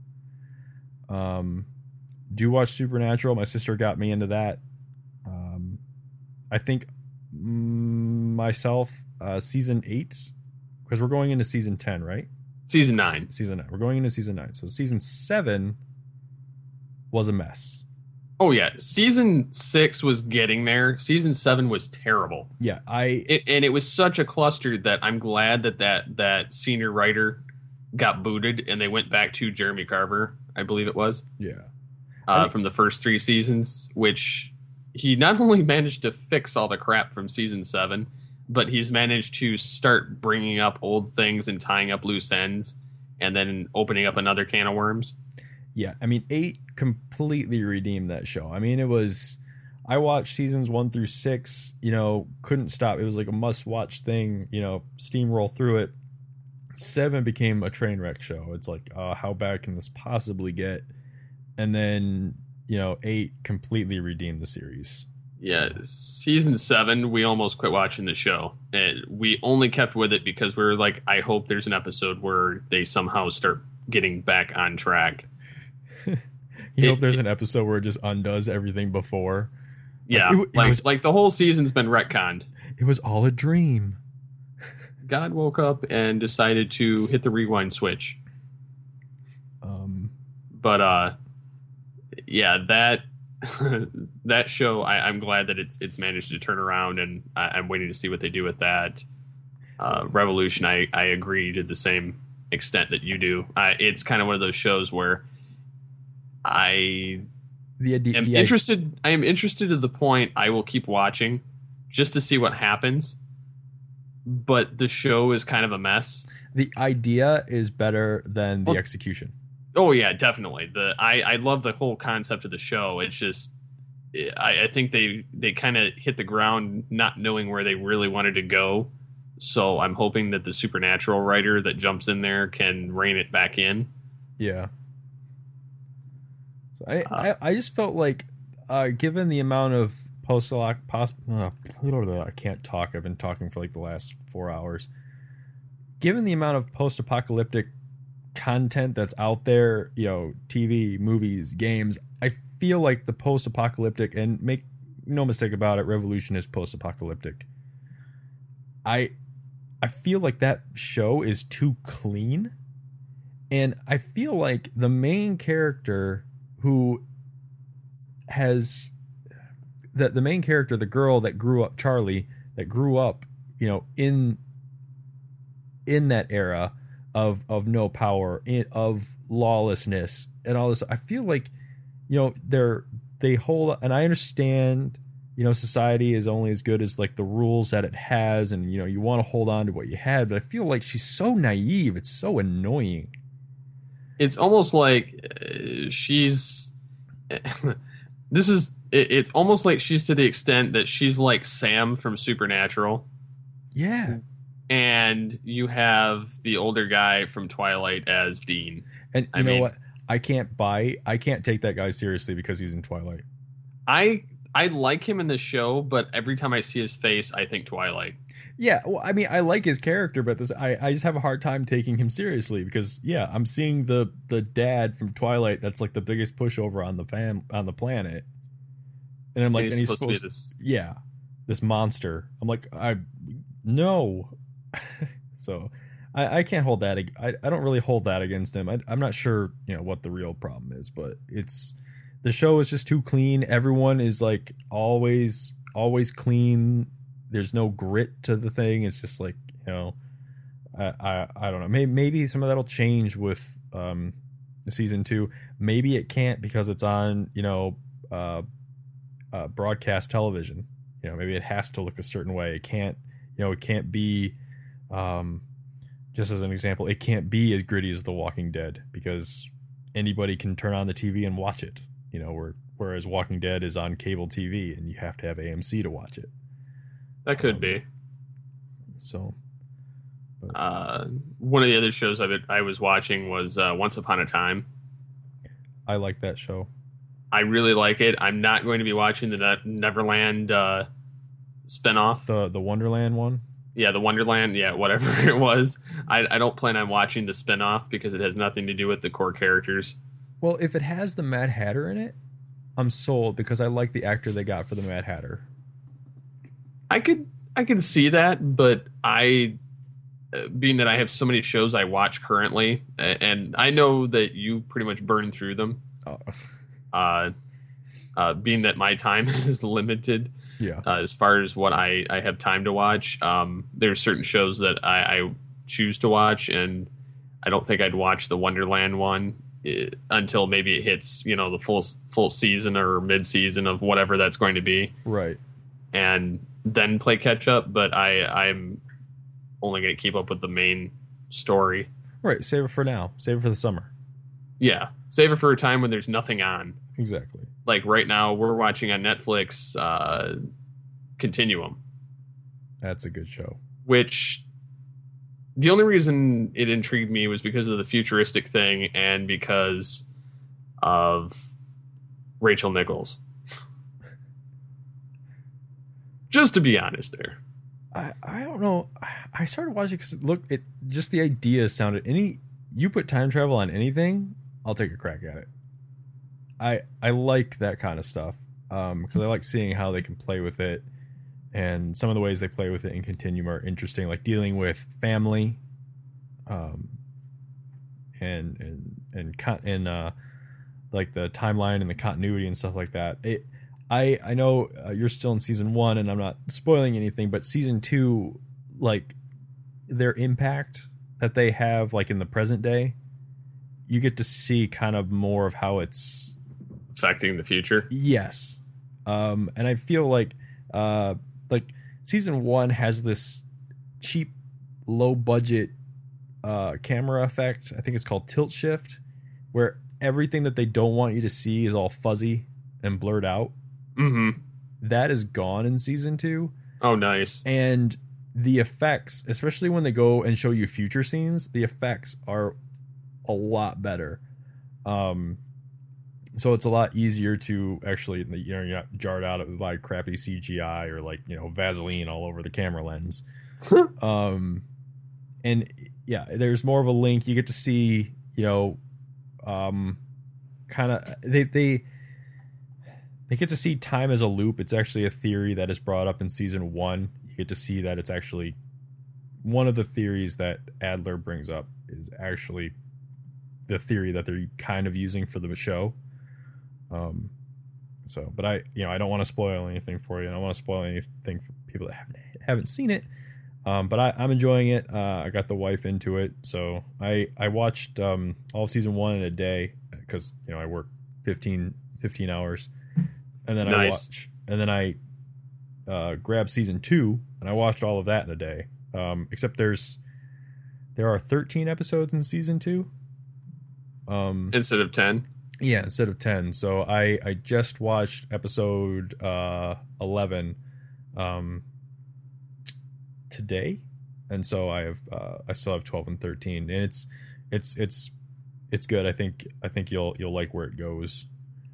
Um, do watch Supernatural. My sister got me into that. Um, I think mm, myself, uh, season eight, because we're going into season ten, right? Season nine. Season nine. We're going into season nine. So season seven was a mess. Oh yeah, season six was getting there. Season seven was terrible. Yeah, I it, and it was such a cluster that I'm glad that that that senior writer got booted and they went back to Jeremy Carver, I believe it was. Yeah, uh, think, from the first three seasons, which he not only managed to fix all the crap from season seven, but he's managed to start bringing up old things and tying up loose ends, and then opening up another can of worms. Yeah, I mean, eight completely redeemed that show. I mean, it was, I watched seasons one through six, you know, couldn't stop. It was like a must-watch thing, you know, steamroll through it. Seven became a train wreck show. It's like, uh, how bad can this possibly get? And then, you know, eight completely redeemed the series. Yeah, season seven, we almost quit watching the show. And we only kept with it because we were like, I hope there's an episode where they somehow start getting back on track. You it, hope there's an episode where it just undoes everything before. Yeah, like, it, like, it was, like the whole season's been retconned. It was all a dream. God woke up and decided to hit the rewind switch. Um, but uh, yeah, that that show, I, I'm glad that it's it's managed to turn around, and I, I'm waiting to see what they do with that. Uh, Revolution, I I agree to the same extent that you do. I, it's kind of one of those shows where I the, the, am the, interested. I am interested to the point I will keep watching just to see what happens. But the show is kind of a mess. The idea is better than the well, execution. Oh yeah, definitely. The I, I love the whole concept of the show. It's just I, I think they they kind of hit the ground not knowing where they really wanted to go. So I'm hoping that the Supernatural writer that jumps in there can rein it back in. Yeah. So I, uh, I I just felt like uh, given the amount of post pos- uh, I can't talk. I've been talking for like the last four hours. Given the amount of post-apocalyptic content that's out there, you know, T V, movies, games, I feel like the post-apocalyptic, and make no mistake about it, Revolution is post-apocalyptic. I I feel like that show is too clean, and I feel like the main character who has that the main character, the girl that grew up, Charlie, that grew up, you know, in in that era of of no power, in, of lawlessness and all this. I feel like, you know, they're they hold, and I understand, you know, society is only as good as like the rules that it has, and you know, you want to hold on to what you had, but I feel like she's so naive, it's so annoying. It's almost like uh, she's this is it, it's almost like she's to the extent that she's like Sam from Supernatural. Yeah. And you have the older guy from Twilight as Dean. And you I know mean, what? I can't buy I can't take that guy seriously because he's in Twilight. I I like him in the show, but every time I see his face, I think Twilight. Yeah, well, I mean, I like his character, but this I, I just have a hard time taking him seriously because, yeah, I'm seeing the the dad from Twilight that's like the biggest pushover on the fam on the planet, and I'm like, and he's, and he's supposed, supposed, to be this. yeah, this monster. I'm like, I no, so I, I can't hold that. ag- I I don't really hold that against him. I, I'm not sure, you know, what the real problem is, but it's the show is just too clean. Everyone is like always always clean. There's no grit to the thing. It's just like, you know, I I, I don't know. Maybe, maybe some of that'll change with um, season two. Maybe it can't because it's on, you know, uh, uh, broadcast television. You know, maybe it has to look a certain way. It can't, you know, it can't be, um, just as an example, it can't be as gritty as The Walking Dead because anybody can turn on the T V and watch it. You know, where, whereas Walking Dead is on cable T V and you have to have A M C to watch it. That could Um, be. So, but, Uh, one of the other shows I I was watching was uh, Once Upon a Time. I like that show. I really like it. I'm not going to be watching the Ne- Neverland uh, spinoff. The the Wonderland one. Yeah, the Wonderland. Yeah, whatever it was. I, I don't plan on watching the spinoff because it has nothing to do with the core characters. Well, if it has the Mad Hatter in it, I'm sold because I like the actor they got for the Mad Hatter. I could I could see that, but I, uh, being that I have so many shows I watch currently, a- and I know that you pretty much burn through them. Oh, Uh, uh, being that my time is limited yeah. uh, as far as what I, I have time to watch, um, there's certain shows that I, I choose to watch, and I don't think I'd watch the Wonderland one uh, until maybe it hits, you know, the full full season or mid season of whatever that's going to be, Right. and then play catch up. But I I'm only going to keep up with the main story. Right. Save it for now. Save it for the summer. Yeah, save it for a time when there's nothing on. Exactly. Like right now, we're watching on Netflix uh, Continuum, That's a good show. which the only reason it intrigued me was because of the futuristic thing and because of Rachel Nichols. Just to be honest there. I, I don't know. I started watching because look, it just the idea sounded any. You put time travel on anything, I'll take a crack at it. I I like that kind of stuff um, because I like seeing how they can play with it, and some of the ways they play with it in Continuum are interesting, like dealing with family, um, and and and con- and uh, like the timeline and the continuity and stuff like that. It. I, I know uh, you're still in season one and I'm not spoiling anything, but season two, like their impact that they have like in the present day, you get to see kind of more of how it's Affecting the future. yes. Um, and I feel like, uh, like season one has this cheap, low budget, uh, camera effect. I think it's called tilt shift, where everything that they don't want you to see is all fuzzy and blurred out. Mm-hmm. That is gone in season two, Oh, nice. and the effects, especially when they go and show you future scenes, the effects are a lot better. Um, So it's a lot easier to actually, you know, you're not jarred out of by crappy C G I or like, you know, Vaseline all over the camera lens. um, and yeah, there's more of a link. You get to see, you know, um, kind of they they they get to see time as a loop. It's actually a theory that is brought up in season one. You get to see that it's actually one of the theories that Adler brings up is actually the theory that they're kind of using for the show. Um, so, but I, you know, I don't want to spoil anything for you. I don't want to spoil anything for people that haven't, haven't seen it. Um, but I, I'm enjoying it. Uh, I got the wife into it. So I, I watched, um, all of season one in a day because, you know, I work fifteen, fifteen hours and then nice. I watch, and then I, uh, grabbed season two and I watched all of that in a day. Um, except there's, there are thirteen episodes in season two. Um, instead of ten. Yeah, instead of ten. So I, I just watched episode uh, eleven um, today, and so I have uh, I still have twelve and thirteen, and it's it's it's it's good. I think I think you'll you'll like where it goes.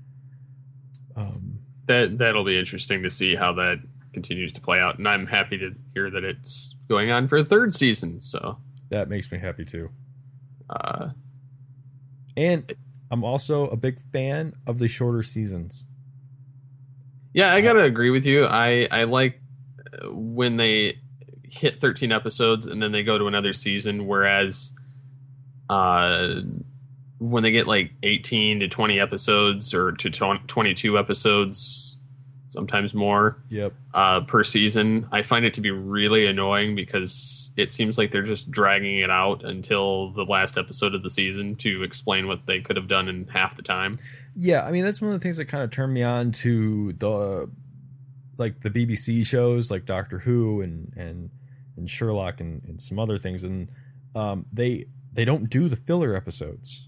Um, that that'll be interesting to see how that continues to play out, and I'm happy to hear that it's going on for a third season. So that makes me happy too. Uh, and. I'm also a big fan of the shorter seasons. Yeah, I gotta agree with you. I, I like when they hit thirteen episodes and then they go to another season, whereas uh, when they get like eighteen to twenty episodes or to twenty-two episodes, sometimes more yep. uh, per season, I find it to be really annoying because it seems like they're just dragging it out until the last episode of the season to explain what they could have done in half the time. Yeah, I mean, that's one of the things that kind of turned me on to the like the B B C shows like Doctor Who and and, and Sherlock and, and some other things. And um, they they don't do the filler episodes.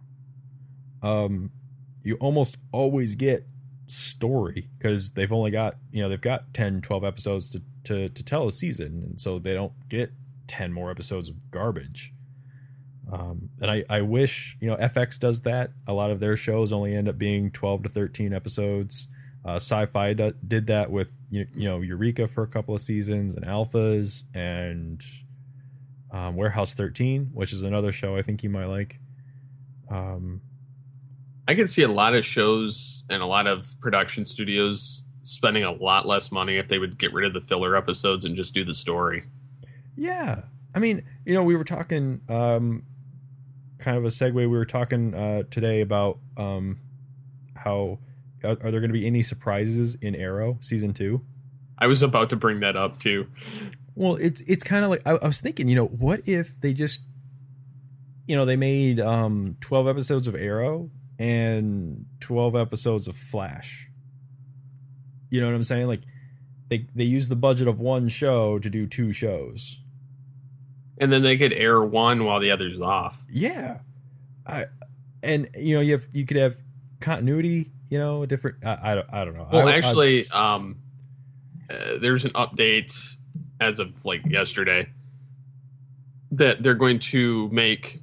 Um, you almost always get story because they've only got, you know, they've got ten, twelve episodes to, to, to tell a season. And so they don't get ten more episodes of garbage. Um, and I, I wish, you know, F X does that. A lot of their shows only end up being twelve to thirteen episodes. Uh, Sci-Fi do, did that with, you, you know, Eureka for a couple of seasons and Alphas and um, Warehouse thirteen, which is another show I think you might like. Um, I can see a lot of shows and a lot of production studios spending a lot less money if they would get rid of the filler episodes and just do the story. Yeah. I mean, you know, we were talking, um, kind of a segue. We were talking uh, today about um, how are, are there going to be any surprises in Arrow season two? I was about to bring that up too. Well, it's it's kind of like I, I was thinking, you know, what if they just, you know, they made um, twelve episodes of Arrow and twelve episodes of Flash. You know what I'm saying? Like they they use the budget of one show to do two shows. And then they could air one while the other's off. Yeah. I and you know, you have you could have continuity, you know, different I I don't, I don't know. Well, I, actually I, um uh, there's an update as of like yesterday that they're going to make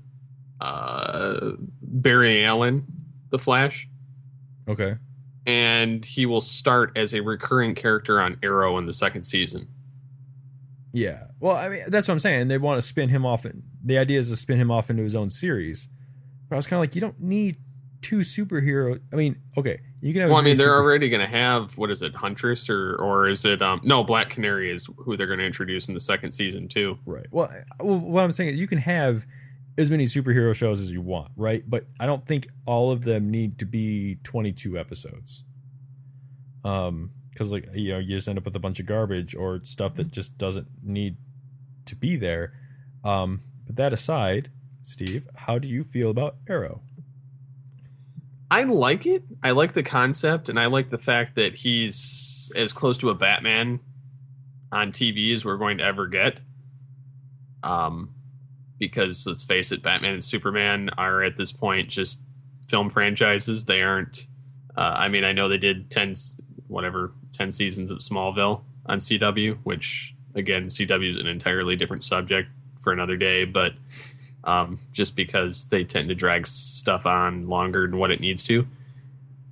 uh Barry Allen the Flash. Okay. And he will start as a recurring character on Arrow in the second season. Yeah. Well, I mean, that's what I'm saying. They want to spin him off. In, the idea is to spin him off into his own series. But I was kind of like, you don't need two superheroes. I mean, okay, you can have. Well, I mean, they're super- already going to have, what is it, Huntress or or is it? Um, no, Black Canary is who they're going to introduce in the second season too. Right. Well, well, what I'm saying is you can have as many superhero shows as you want, right? But I don't think all of them need to be twenty-two episodes. Um, because like you know, you just end up with a bunch of garbage or stuff that just doesn't need to be there. Um, but that aside, Steve, how do you feel about Arrow? I like it. I like the concept, and I like the fact that he's as close to a Batman on T V as we're going to ever get. Um, because let's face it, Batman and Superman are at this point just film franchises. They aren't. Uh, I mean, I know they did ten, whatever, ten seasons of Smallville on C W, which again, C W is an entirely different subject for another day, but. Um, just because they tend to drag stuff on longer than what it needs to.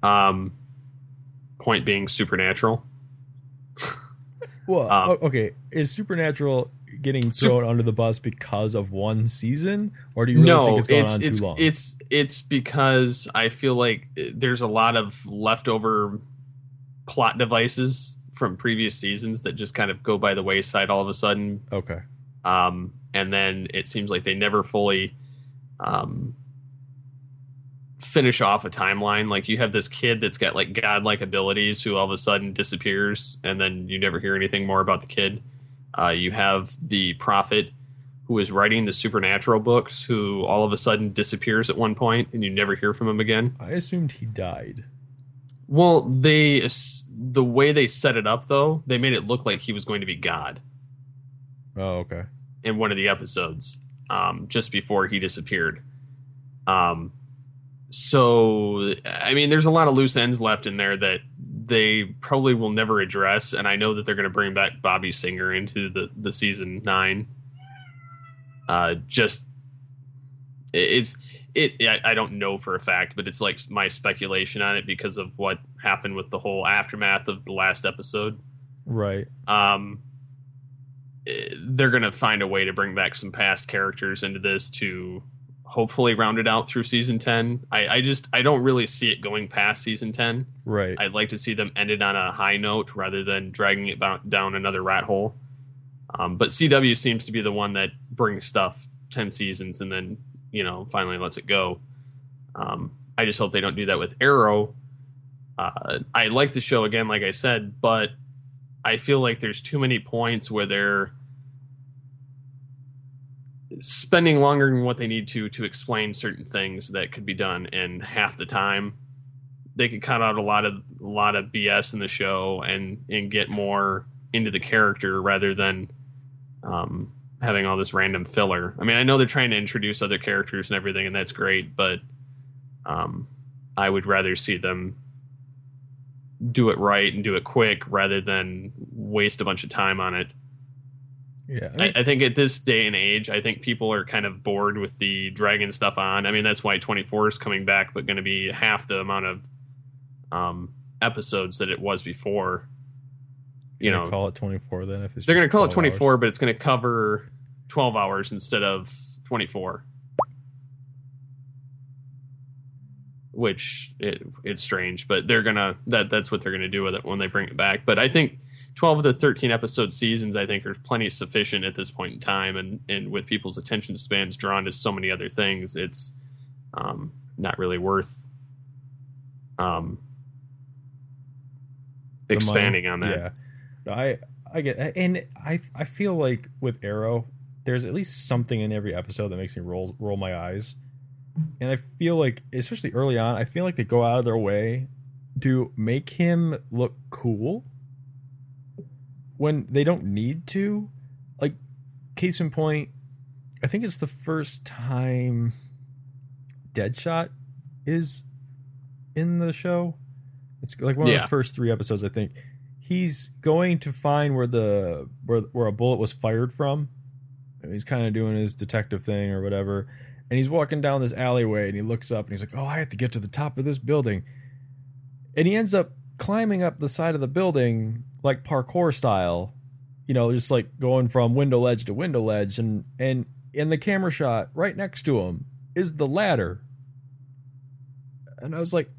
Um, point being Supernatural. Well, Um, okay, is Supernatural getting thrown under the bus because of one season, or do you really no, think it's going it's on it's too long? it's it's because I feel like there's a lot of leftover plot devices from previous seasons that just kind of go by the wayside all of a sudden. Okay. Um, and then it seems like they never fully um, finish off a timeline. Like you have this kid that's got like godlike abilities who all of a sudden disappears, and then you never hear anything more about the kid. Uh, you have the prophet who is writing the Supernatural books, who all of a sudden disappears at one point, and you never hear from him again. I assumed he died. Well, they the way they set it up, though, they made it look like he was going to be God Oh, okay. in one of the episodes, um, just before he disappeared. Um, so, I mean, there's a lot of loose ends left in there that they probably will never address, and I know that they're going to bring back Bobby Singer into the, the season nine. Uh, just it's it. I, I don't know for a fact, but it's like my speculation on it because of what happened with the whole aftermath of the last episode. Right. Um, they're going to find a way to bring back some past characters into this to hopefully round it out through season ten. I, I just I don't really see it going past season ten. Right. I'd like to see them end it on a high note rather than dragging it down another rat hole. Um, but C W seems to be the one that brings stuff ten seasons and then, you know, finally lets it go. Um, I just hope they don't do that with Arrow. Uh, I like the show again, like I said, but I feel like there's too many points where they're spending longer than what they need to to explain certain things that could be done in half the time. They could cut out a lot of a lot of B S in the show and and get more into the character rather than um, having all this random filler. I mean, I know they're trying to introduce other characters and everything, and that's great, but um, I would rather see them do it right and do it quick rather than waste a bunch of time on it. Yeah. I, I think at this day and age, I think people are kind of bored with the Dragon stuff on. I mean, that's why twenty-four is coming back, but going to be half the amount of um, episodes that it was before. You know, call it twenty-four then. If it's they're going to call it twelve twenty-four, hours. but it's going to cover twelve hours instead of twenty-four. Which it, it's strange, but they're gonna that that's what they're gonna do with it when they bring it back. But I think twelve to thirteen episode seasons, I think, are plenty sufficient at this point in time, and and with people's attention spans drawn to so many other things, it's um, not really worth um, expanding on that. Yeah. No, I I get, and I I feel like with Arrow, there's at least something in every episode that makes me roll roll my eyes. And I feel like, especially early on, I feel like they go out of their way to make him look cool when they don't need to. Like, case in point, I think it's the first time Deadshot is in the show. It's like one Yeah. of the first three episodes, I think. He's going to find where the where where a bullet was fired from. And he's kind of doing his detective thing or whatever. And he's walking down this alleyway and he looks up and he's like, oh, I have to get to the top of this building. And he ends up climbing up the side of the building like parkour style, you know, just like going from window ledge to window ledge. And, and in the camera shot right next to him is the ladder. And I was like,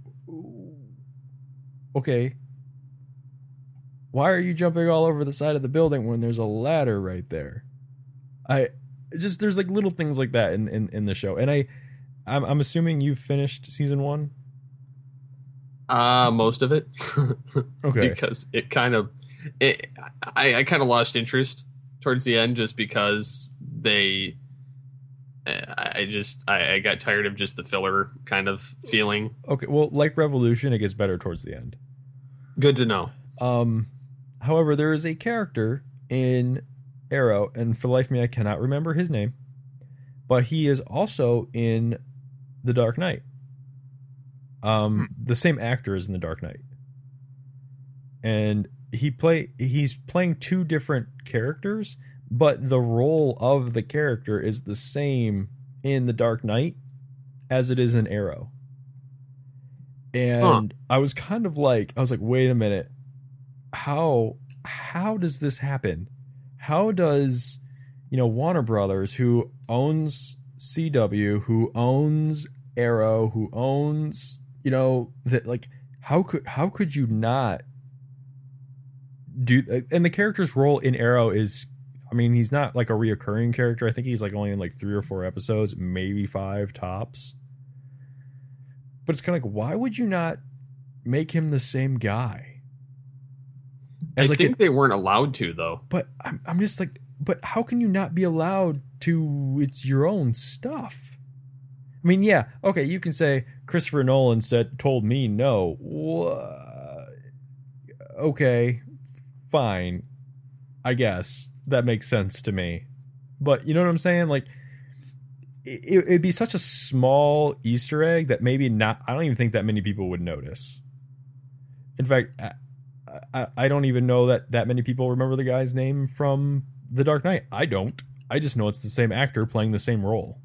okay, why are you jumping all over the side of the building when there's a ladder right there? I it's just there's like little things like that in, in, in the show. And I I'm, I'm assuming you've finished season one. Uh, most of it. Okay. Because it kind of, it, I, I kind of lost interest towards the end just because they, I, I just, I, I got tired of just the filler kind of feeling. Okay. Well, like Revolution, it gets better towards the end. Good to know. Um, however, there is a character in Arrow, and for the life of me, I cannot remember his name, but he is also in The Dark Knight. Um, the same actor is in The Dark Knight, and he play he's playing two different characters, but the role of the character is the same in The Dark Knight as it is in Arrow. And huh. I was kind of like, I was like, wait a minute. How, how does this happen? How does, you know, Warner Brothers, who owns C W, who owns Arrow, who owns, you know, that, like, how could, how could you not do, and the character's role in Arrow is, I mean, he's not like a reoccurring character. I think he's like only in like three or four episodes, maybe five tops. But it's kind of like, why would you not make him the same guy? As I like think a, they weren't allowed to, though. But I'm, I'm just like, but how can you not be allowed to? It's your own stuff. I mean, yeah, okay, you can say Christopher Nolan said, told me no. What? Okay, fine. I guess that makes sense to me. But you know what I'm saying? Like, it, it'd be such a small Easter egg that maybe not, I don't even think that many people would notice. In fact, I, I, I don't even know that that many people remember the guy's name from The Dark Knight. I don't. I just know it's the same actor playing the same role.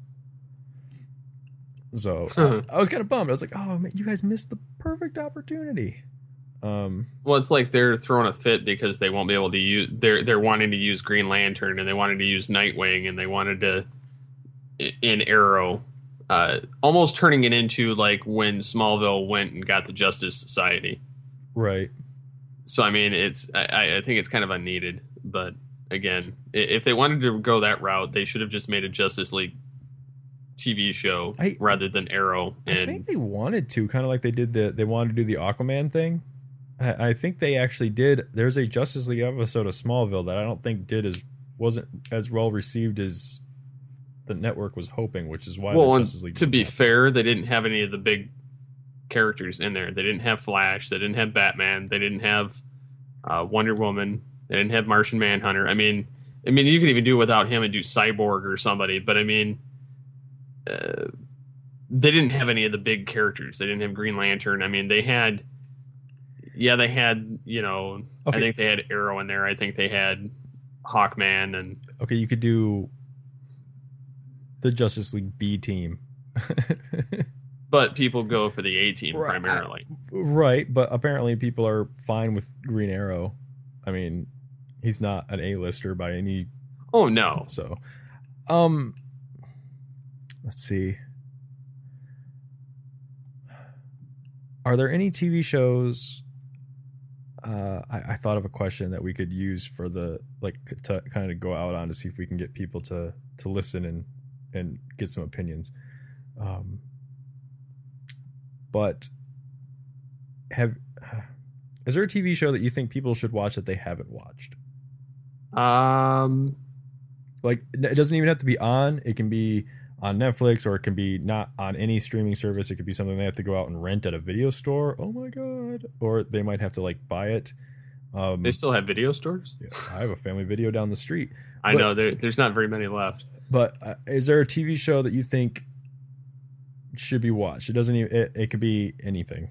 So I, I was kind of bummed. I was like, oh, man, you guys missed the perfect opportunity. Um, well, it's like they're throwing a fit because they won't be able to use. They're they're wanting to use Green Lantern, and they wanted to use Nightwing, and they wanted to in Arrow, uh, almost turning it into like when Smallville went and got the Justice Society. Right. So I mean, it's I, I think it's kind of unneeded, but again, if they wanted to go that route, they should have just made a Justice League T V show I, rather than Arrow. And I think they wanted to, kind of like they did the they wanted to do the Aquaman thing. I, I think they actually did. There's a Justice League episode of Smallville that I don't think did as wasn't as well received as the network was hoping, which is why. Well, the and Justice League to be happen. fair, they didn't have any of the big characters in there. They didn't have Flash. They didn't have Batman. They didn't have uh, Wonder Woman. They didn't have Martian Manhunter. I mean, I mean, you could even do without him and do Cyborg or somebody. But I mean, uh, they didn't have any of the big characters. They didn't have Green Lantern. I mean, they had, yeah, they had, you know, okay. I think they had Arrow in there. I think they had Hawkman and. Okay, you could do the Justice League B team. But people go for the A team right, primarily. Right, but apparently people are fine with Green Arrow. I mean, he's not an A-lister by any... Oh, no. So, um, let's see. Are there any T V shows... Uh, I, I thought of a question that we could use for the... Like, to kind of go out on to see if we can get people to, to listen and, and get some opinions. Um... But have is there a T V show that you think people should watch that they haven't watched? Um, like it doesn't even have to be on. It can be on Netflix, or it can be not on any streaming service. It could be something they have to go out and rent at a video store. Oh my god! Or they might have to like buy it. Um, they still have video stores. Yeah, I have a Family Video down the street. I but, know there, there's not very many left. But uh, is there a T V show that you think should be watched? It doesn't even it, it could be anything.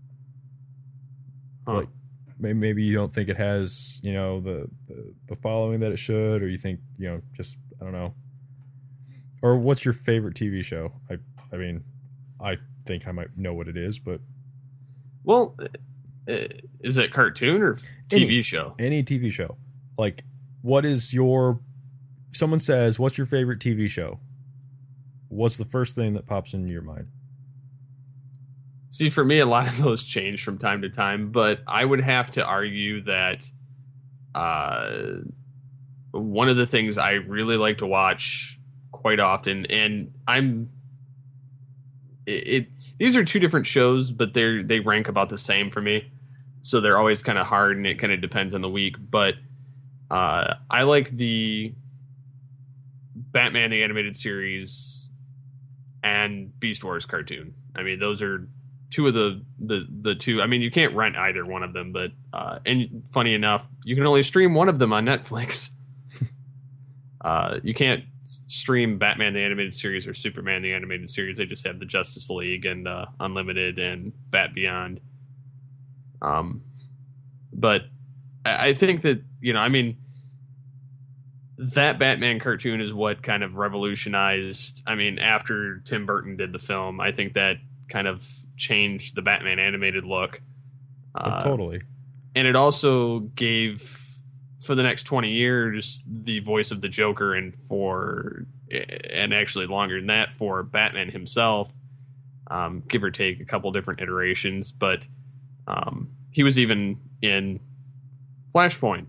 Huh. Like maybe you don't think it has, you know, the, the the following that it should, or you think, you know, just I don't know. Or what's your favorite T V show? I I mean, I think I might know what it is, but well, uh, is it cartoon or T V any, show? Any T V show. Like, what is your? Someone says, "What's your favorite T V show?" What's the first thing that pops into your mind? See, for me, a lot of those change from time to time, but I would have to argue that uh, one of the things I really like to watch quite often, and I'm it, it these are two different shows, but they're they rank about the same for me, so they're always kind of hard, and it kind of depends on the week. But uh, I like the Batman the Animated Series and Beast Wars cartoon. I mean, those are two of the, the, the two. I mean, you can't rent either one of them, but uh, and funny enough, you can only stream one of them on Netflix. uh, you can't stream Batman the Animated Series or Superman the Animated Series. They just have the Justice League and uh, Unlimited and Bat Beyond. Um, but I think that, you know, I mean, that Batman cartoon is what kind of revolutionized. I mean, after Tim Burton did the film, I think that kind of changed the Batman animated look. Oh, Uh, totally. And it also gave, for the next twenty years, the voice of the Joker, and for, and actually longer than that, for Batman himself, um, give or take a couple different iterations. But um, he was even in Flashpoint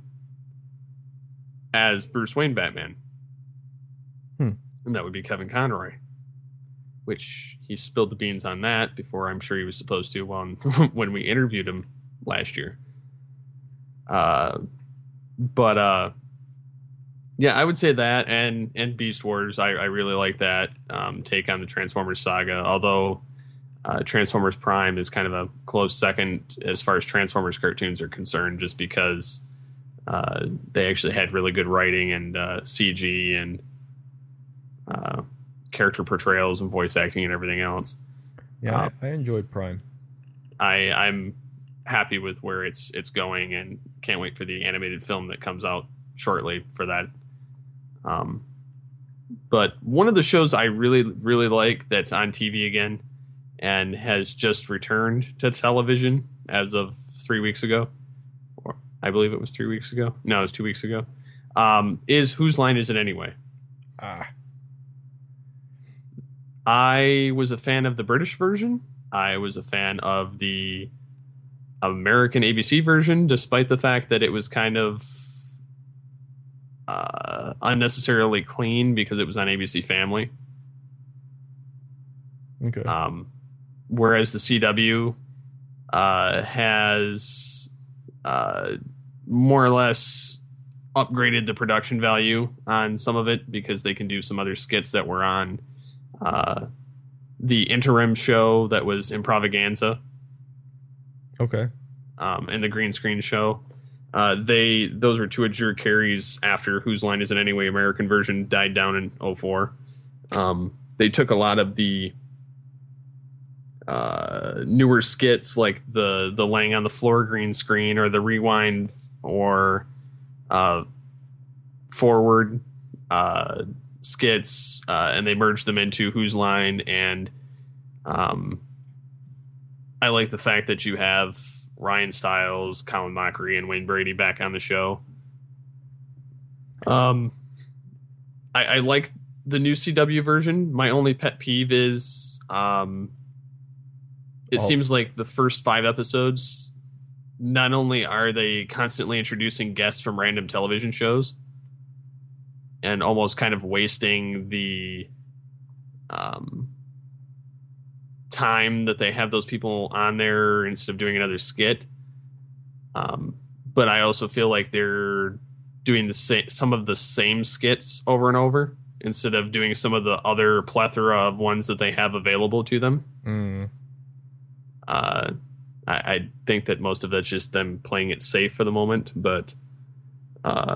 as Bruce Wayne Batman. Hmm. And that would be Kevin Conroy, which he spilled the beans on that before I'm sure he was supposed to on, when we interviewed him last year. Uh, but uh, yeah, I would say that, and and Beast Wars, I, I really like that um, take on the Transformers saga. Although uh, Transformers Prime is kind of a close second as far as Transformers cartoons are concerned, just because uh, they actually had really good writing and uh, C G and uh, character portrayals and voice acting and everything else. Yeah, uh, I, I enjoyed Prime. I I'm happy with where it's it's going, and can't wait for the animated film that comes out shortly for that. Um, but one of the shows I really really like that's on T V again and has just returned to television as of three weeks ago, or I believe it was three weeks ago. No, it was two weeks ago. Um, is Whose Line Is It Anyway? Ah, I was a fan of the British version. I was a fan of the American A B C version, despite the fact that it was kind of uh, unnecessarily clean because it was on A B C Family. okay. Um, whereas the C W uh, has uh, more or less upgraded the production value on some of it because they can do some other skits that were on uh, the interim show that was Improvaganza. Okay. Um, and the green screen show. Uh, they those were two of Drew Carey's after Whose Line Is It Anyway American version died down in oh four. Um, they took a lot of the uh, newer skits like the the laying on the floor green screen or the rewind or uh, forward uh, skits, uh, and they merged them into Whose Line. And um, I like the fact that you have Ryan Stiles, Colin Mockery, and Wayne Brady back on the show. Um, I, I like the new C W version. My only pet peeve is um, it Oh. seems like the first five episodes, not only are they constantly introducing guests from random television shows and almost kind of wasting the um, time that they have those people on there instead of doing another skit. Um, but I also feel like they're doing the same, some of the same skits over and over instead of doing some of the other plethora of ones that they have available to them. Mm. Uh, I, I think that most of that's just them playing it safe for the moment, but uh,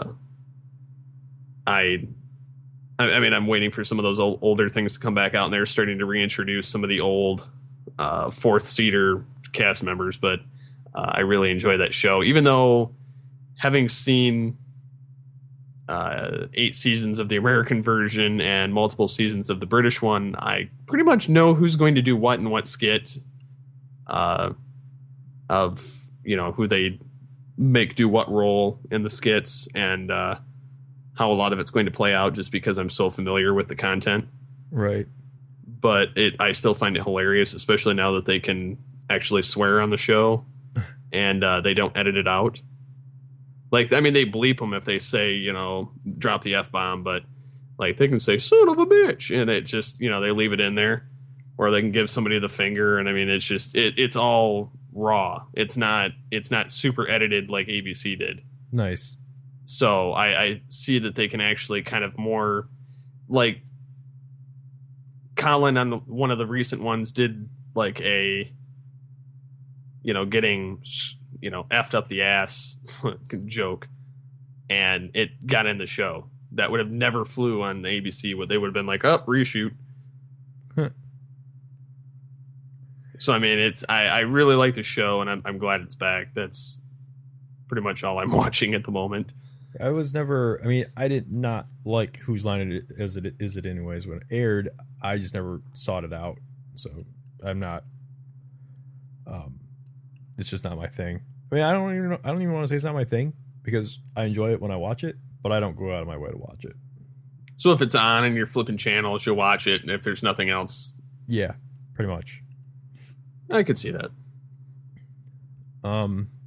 I, I, I mean, I'm waiting for some of those old, older things to come back out, and they're starting to reintroduce some of the old uh, fourth seater cast members. But uh, I really enjoy that show, even though having seen uh, eight seasons of the American version and multiple seasons of the British one, I pretty much know who's going to do what and what skit. Uh, of you know who they make do what role in the skits and uh, how a lot of it's going to play out, just because I'm so familiar with the content. Right. But it, I still find it hilarious, especially now that they can actually swear on the show and uh, they don't edit it out. Like, I mean, they bleep them if they say, you know, drop the F bomb, but like they can say "son of a bitch" and it just, you know, they leave it in there. Or they can give somebody the finger, and I mean, it's just it, it's all raw. It's not it's not super edited like A B C did. Nice. So I, I see that they can actually kind of more like Colin on the, one of the recent ones did like a you know getting you know effed up the ass joke, and it got in the show. That would have never flew on the A B C. What they would have been like, up oh, reshoot. So, I mean, it's I, I really like the show, and I'm, I'm glad it's back. That's pretty much all I'm watching at the moment. I was never, I mean, I did not like Whose Line Is It Is It Anyways when it aired. I just never sought it out. So I'm not Um, it's just not my thing. I mean, I don't even know, I don't even want to say it's not my thing because I enjoy it when I watch it, but I don't go out of my way to watch it. So if it's on and you're flipping channels, you'll watch it, and if there's nothing else, yeah, pretty much. I could see that. Um,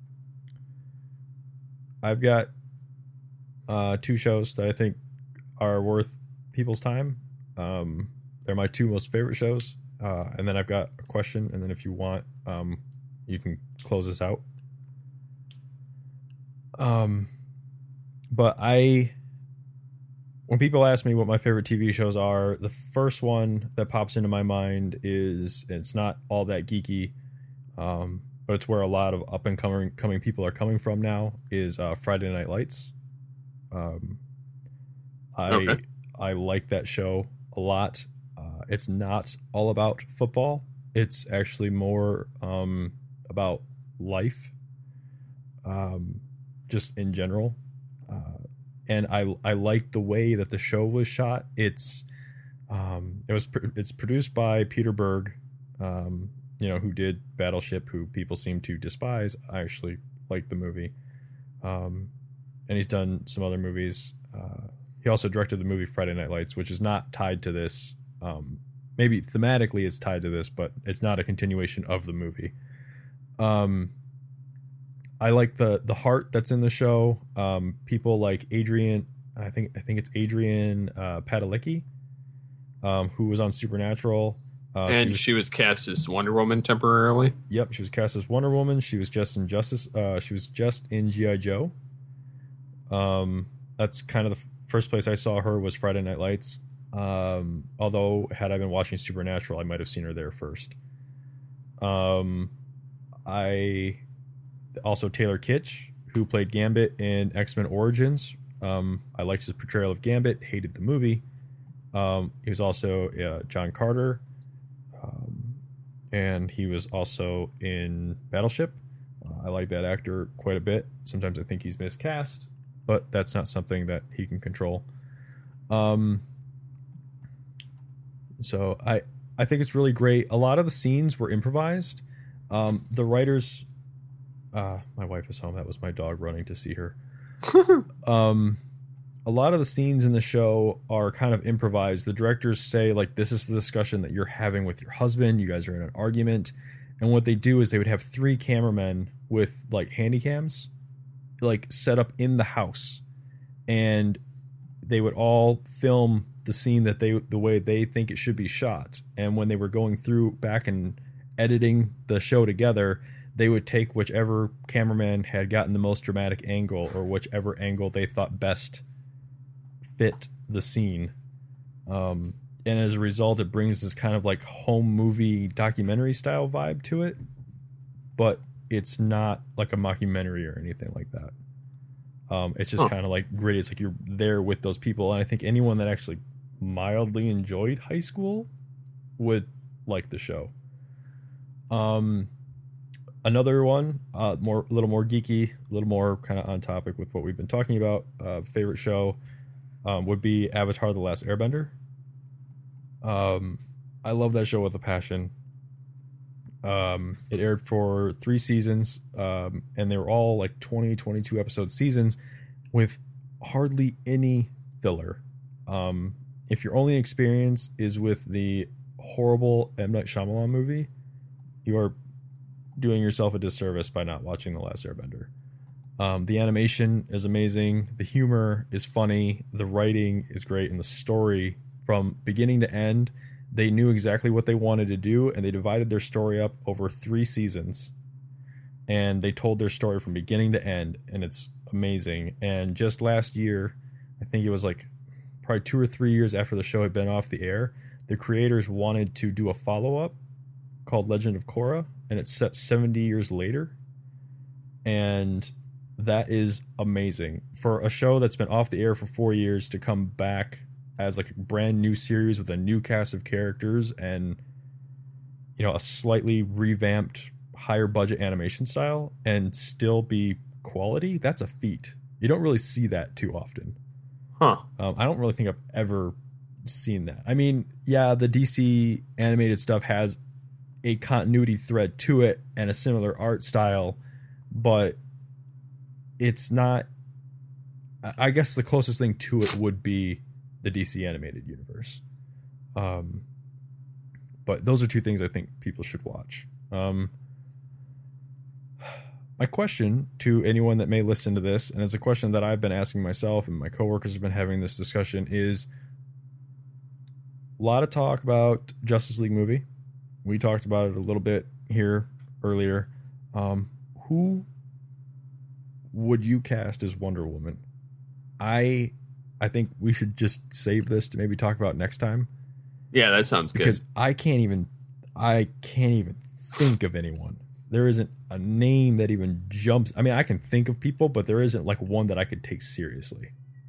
I've got uh, two shows that I think are worth people's time. Um, they're my two most favorite shows. Uh, and then I've got a question, and then if you want, um, you can close this out. Um, but I, when people ask me what my favorite T V shows are, the first one that pops into my mind is, it's not all that geeky, um, but it's where a lot of up and coming coming people are coming from now, is uh, Friday Night Lights. Um, I Okay. I like that show a lot. Uh, it's not all about football. It's actually more um, about life, um, just in general. Uh, and I I like the way that the show was shot. It's um, it was pr- it's produced by Peter Berg, um, you know, who did Battleship, who people seem to despise. I actually like the movie, um, and he's done some other movies. Uh, he also directed the movie Friday Night Lights, which is not tied to this. Um, maybe thematically it's tied to this, but it's not a continuation of the movie. Um, I like the the heart that's in the show. Um, people like Adrian, I think I think it's Adrian uh, Padalecki, um, who was on Supernatural. Uh, and she was, she was cast as Wonder Woman temporarily. Yep, she was cast as Wonder Woman. She was just in Justice. Uh, she was just in G I. Joe. Um, that's kind of the first place I saw her was Friday Night Lights. Um, although had I been watching Supernatural, I might have seen her there first. Um, I also Taylor Kitsch, who played Gambit in X-Men Origins. Um, I liked his portrayal of Gambit. Hated the movie. Um, he was also uh, John Carter, um, and he was also in Battleship. Uh, I like that actor quite a bit. Sometimes I think he's miscast, but that's not something that he can control. Um, so I I think it's really great. A lot of the scenes were improvised. Um, the writers, uh, my wife is home. That was my dog running to see her. um, a lot of the scenes in the show are kind of improvised. The directors say, like, this is the discussion that you're having with your husband. You guys are in an argument. And what they do is they would have three cameramen with, like, handy cams, like, set up in the house. And they would all film the scene that they the way they think it should be shot. And when they were going through back and editing the show together, they would take whichever cameraman had gotten the most dramatic angle or whichever angle they thought best fit the scene. Um, and as a result, it brings this kind of like home movie documentary style vibe to it, but it's not like a mockumentary or anything like that. Um, it's just Huh. kind of like gritty. It's like you're there with those people. And I think anyone that actually mildly enjoyed high school would like the show. Um, another one, uh, more, a little more geeky, a little more kind of on topic with what we've been talking about. Uh, favorite show, um, would be Avatar: The Last Airbender. Um, I love that show with a passion. Um, it aired for three seasons, um, and they were all like twenty, twenty-two episode seasons with hardly any filler. Um, if your only experience is with the horrible M. Night Shyamalan movie, you are doing yourself a disservice by not watching The Last Airbender. Um, the animation is amazing. The humor is funny. The writing is great. And the story from beginning to end, they knew exactly what they wanted to do. And they divided their story up over three seasons. And they told their story from beginning to end. And it's amazing. And just last year, I think it was like probably two or three years after the show had been off the air, the creators wanted to do a follow-up called Legend of Korra. And it's set seventy years later. And that is amazing for a show that's been off the air for four years to come back as like a brand new series with a new cast of characters and, you know, a slightly revamped higher budget animation style and still be quality. That's a feat. You don't really see that too often. Huh. Um, I don't really think I've ever seen that. I mean, yeah, the D C animated stuff has a continuity thread to it and a similar art style, but it's not. I guess the closest thing to it would be the D C animated universe. Um, but those are two things I think people should watch. Um, my question to anyone that may listen to this, and it's a question that I've been asking myself and my coworkers have been having this discussion, is a lot of talk about Justice League movie. We talked about it a little bit here earlier. Um, who would you cast as Wonder Woman? I I think we should just save this to maybe talk about next time. Yeah, that sounds good. Because I can't even I can't even think of anyone. There isn't a name that even jumps. I mean, I can think of people, but there isn't like one that I could take seriously.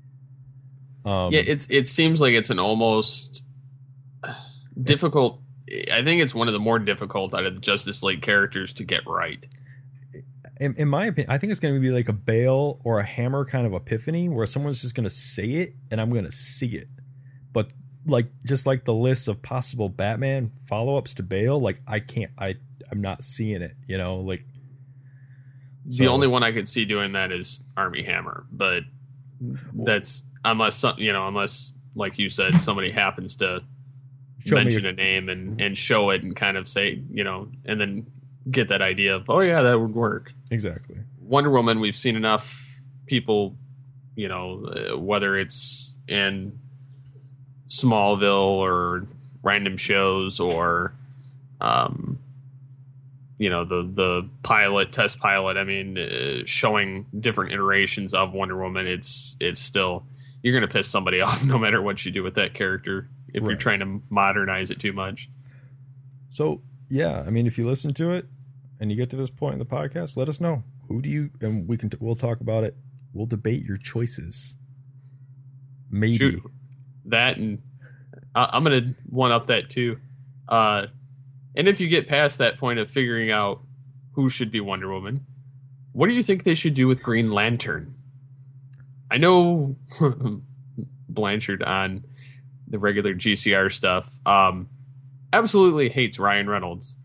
Um, yeah, it's it seems like it's an almost difficult. I think it's one of the more difficult out of the Justice League characters to get right. In, in my opinion, I think it's going to be like a Bale or a Hammer kind of epiphany where someone's just going to say it and I'm going to see it. But like just like the list of possible Batman follow-ups to Bale, like I can't, I I'm not seeing it. You know, like the so, only one I could see doing that is Armie Hammer, but that's unless some, you know, unless like you said, somebody happens to mention a, a name and and show it and kind of say, you know, and then get that idea of, oh yeah, that would work. Exactly. Wonder Woman, we've seen enough people, you know, uh, whether it's in Smallville or random shows or, um, you know, the the pilot, test pilot. I mean, uh, showing different iterations of Wonder Woman. It's it's still, you're going to piss somebody off no matter what you do with that character if right. you're trying to modernize it too much. So yeah, I mean, if you listen to it and you get to this point in the podcast, let us know. Who do you, and we can, t- we'll talk about it. We'll debate your choices. Maybe. Shoot. That, and I, I'm going to one up that too. Uh, and if you get past that point of figuring out who should be Wonder Woman, what do you think they should do with Green Lantern? I know Blanchard on the regular G C R stuff um, absolutely hates Ryan Reynolds.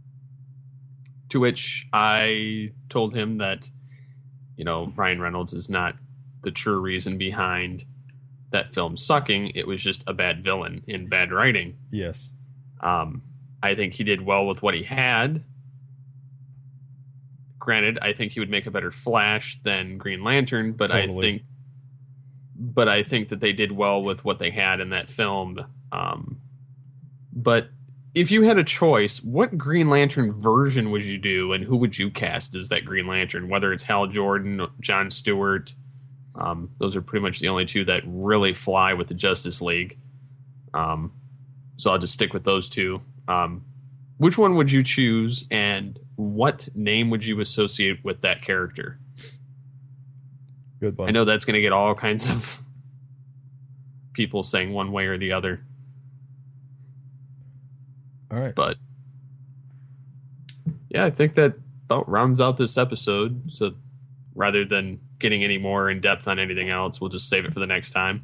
To which I told him that, you know, Ryan Reynolds is not the true reason behind that film sucking. It was just a bad villain in bad writing. Yes. Um, I think he did well with what he had. Granted, I think he would make a better Flash than Green Lantern, but totally. I think, but I think that they did well with what they had in that film. Um, but if you had a choice, what Green Lantern version would you do, and who would you cast as that Green Lantern? Whether it's Hal Jordan, John Stewart, um, those are pretty much the only two that really fly with the Justice League. Um, so I'll just stick with those two. Um, which one would you choose, and what name would you associate with that character? Good one. I know that's going to get all kinds of people saying one way or the other. All right. But yeah, I think that about rounds out this episode. So rather than getting any more in depth on anything else, we'll just save it for the next time.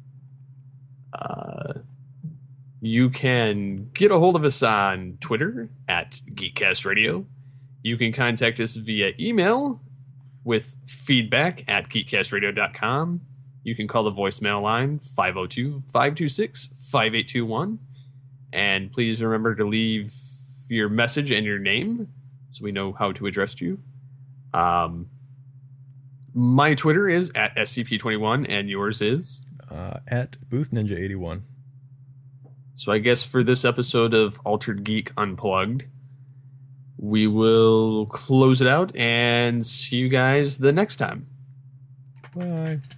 Uh, you can get a hold of us on Twitter at Geekcast Radio. You can contact us via email with feedback at geekcast radio dot com. You can call the voicemail line five oh two, five two six, five eight two one. And please remember to leave your message and your name so we know how to address you. Um, my Twitter is at S C P twenty-one, and yours is? Uh, at Booth Ninja eighty-one. So I guess for this episode of Altered Geek Unplugged, we will close it out and see you guys the next time. Bye.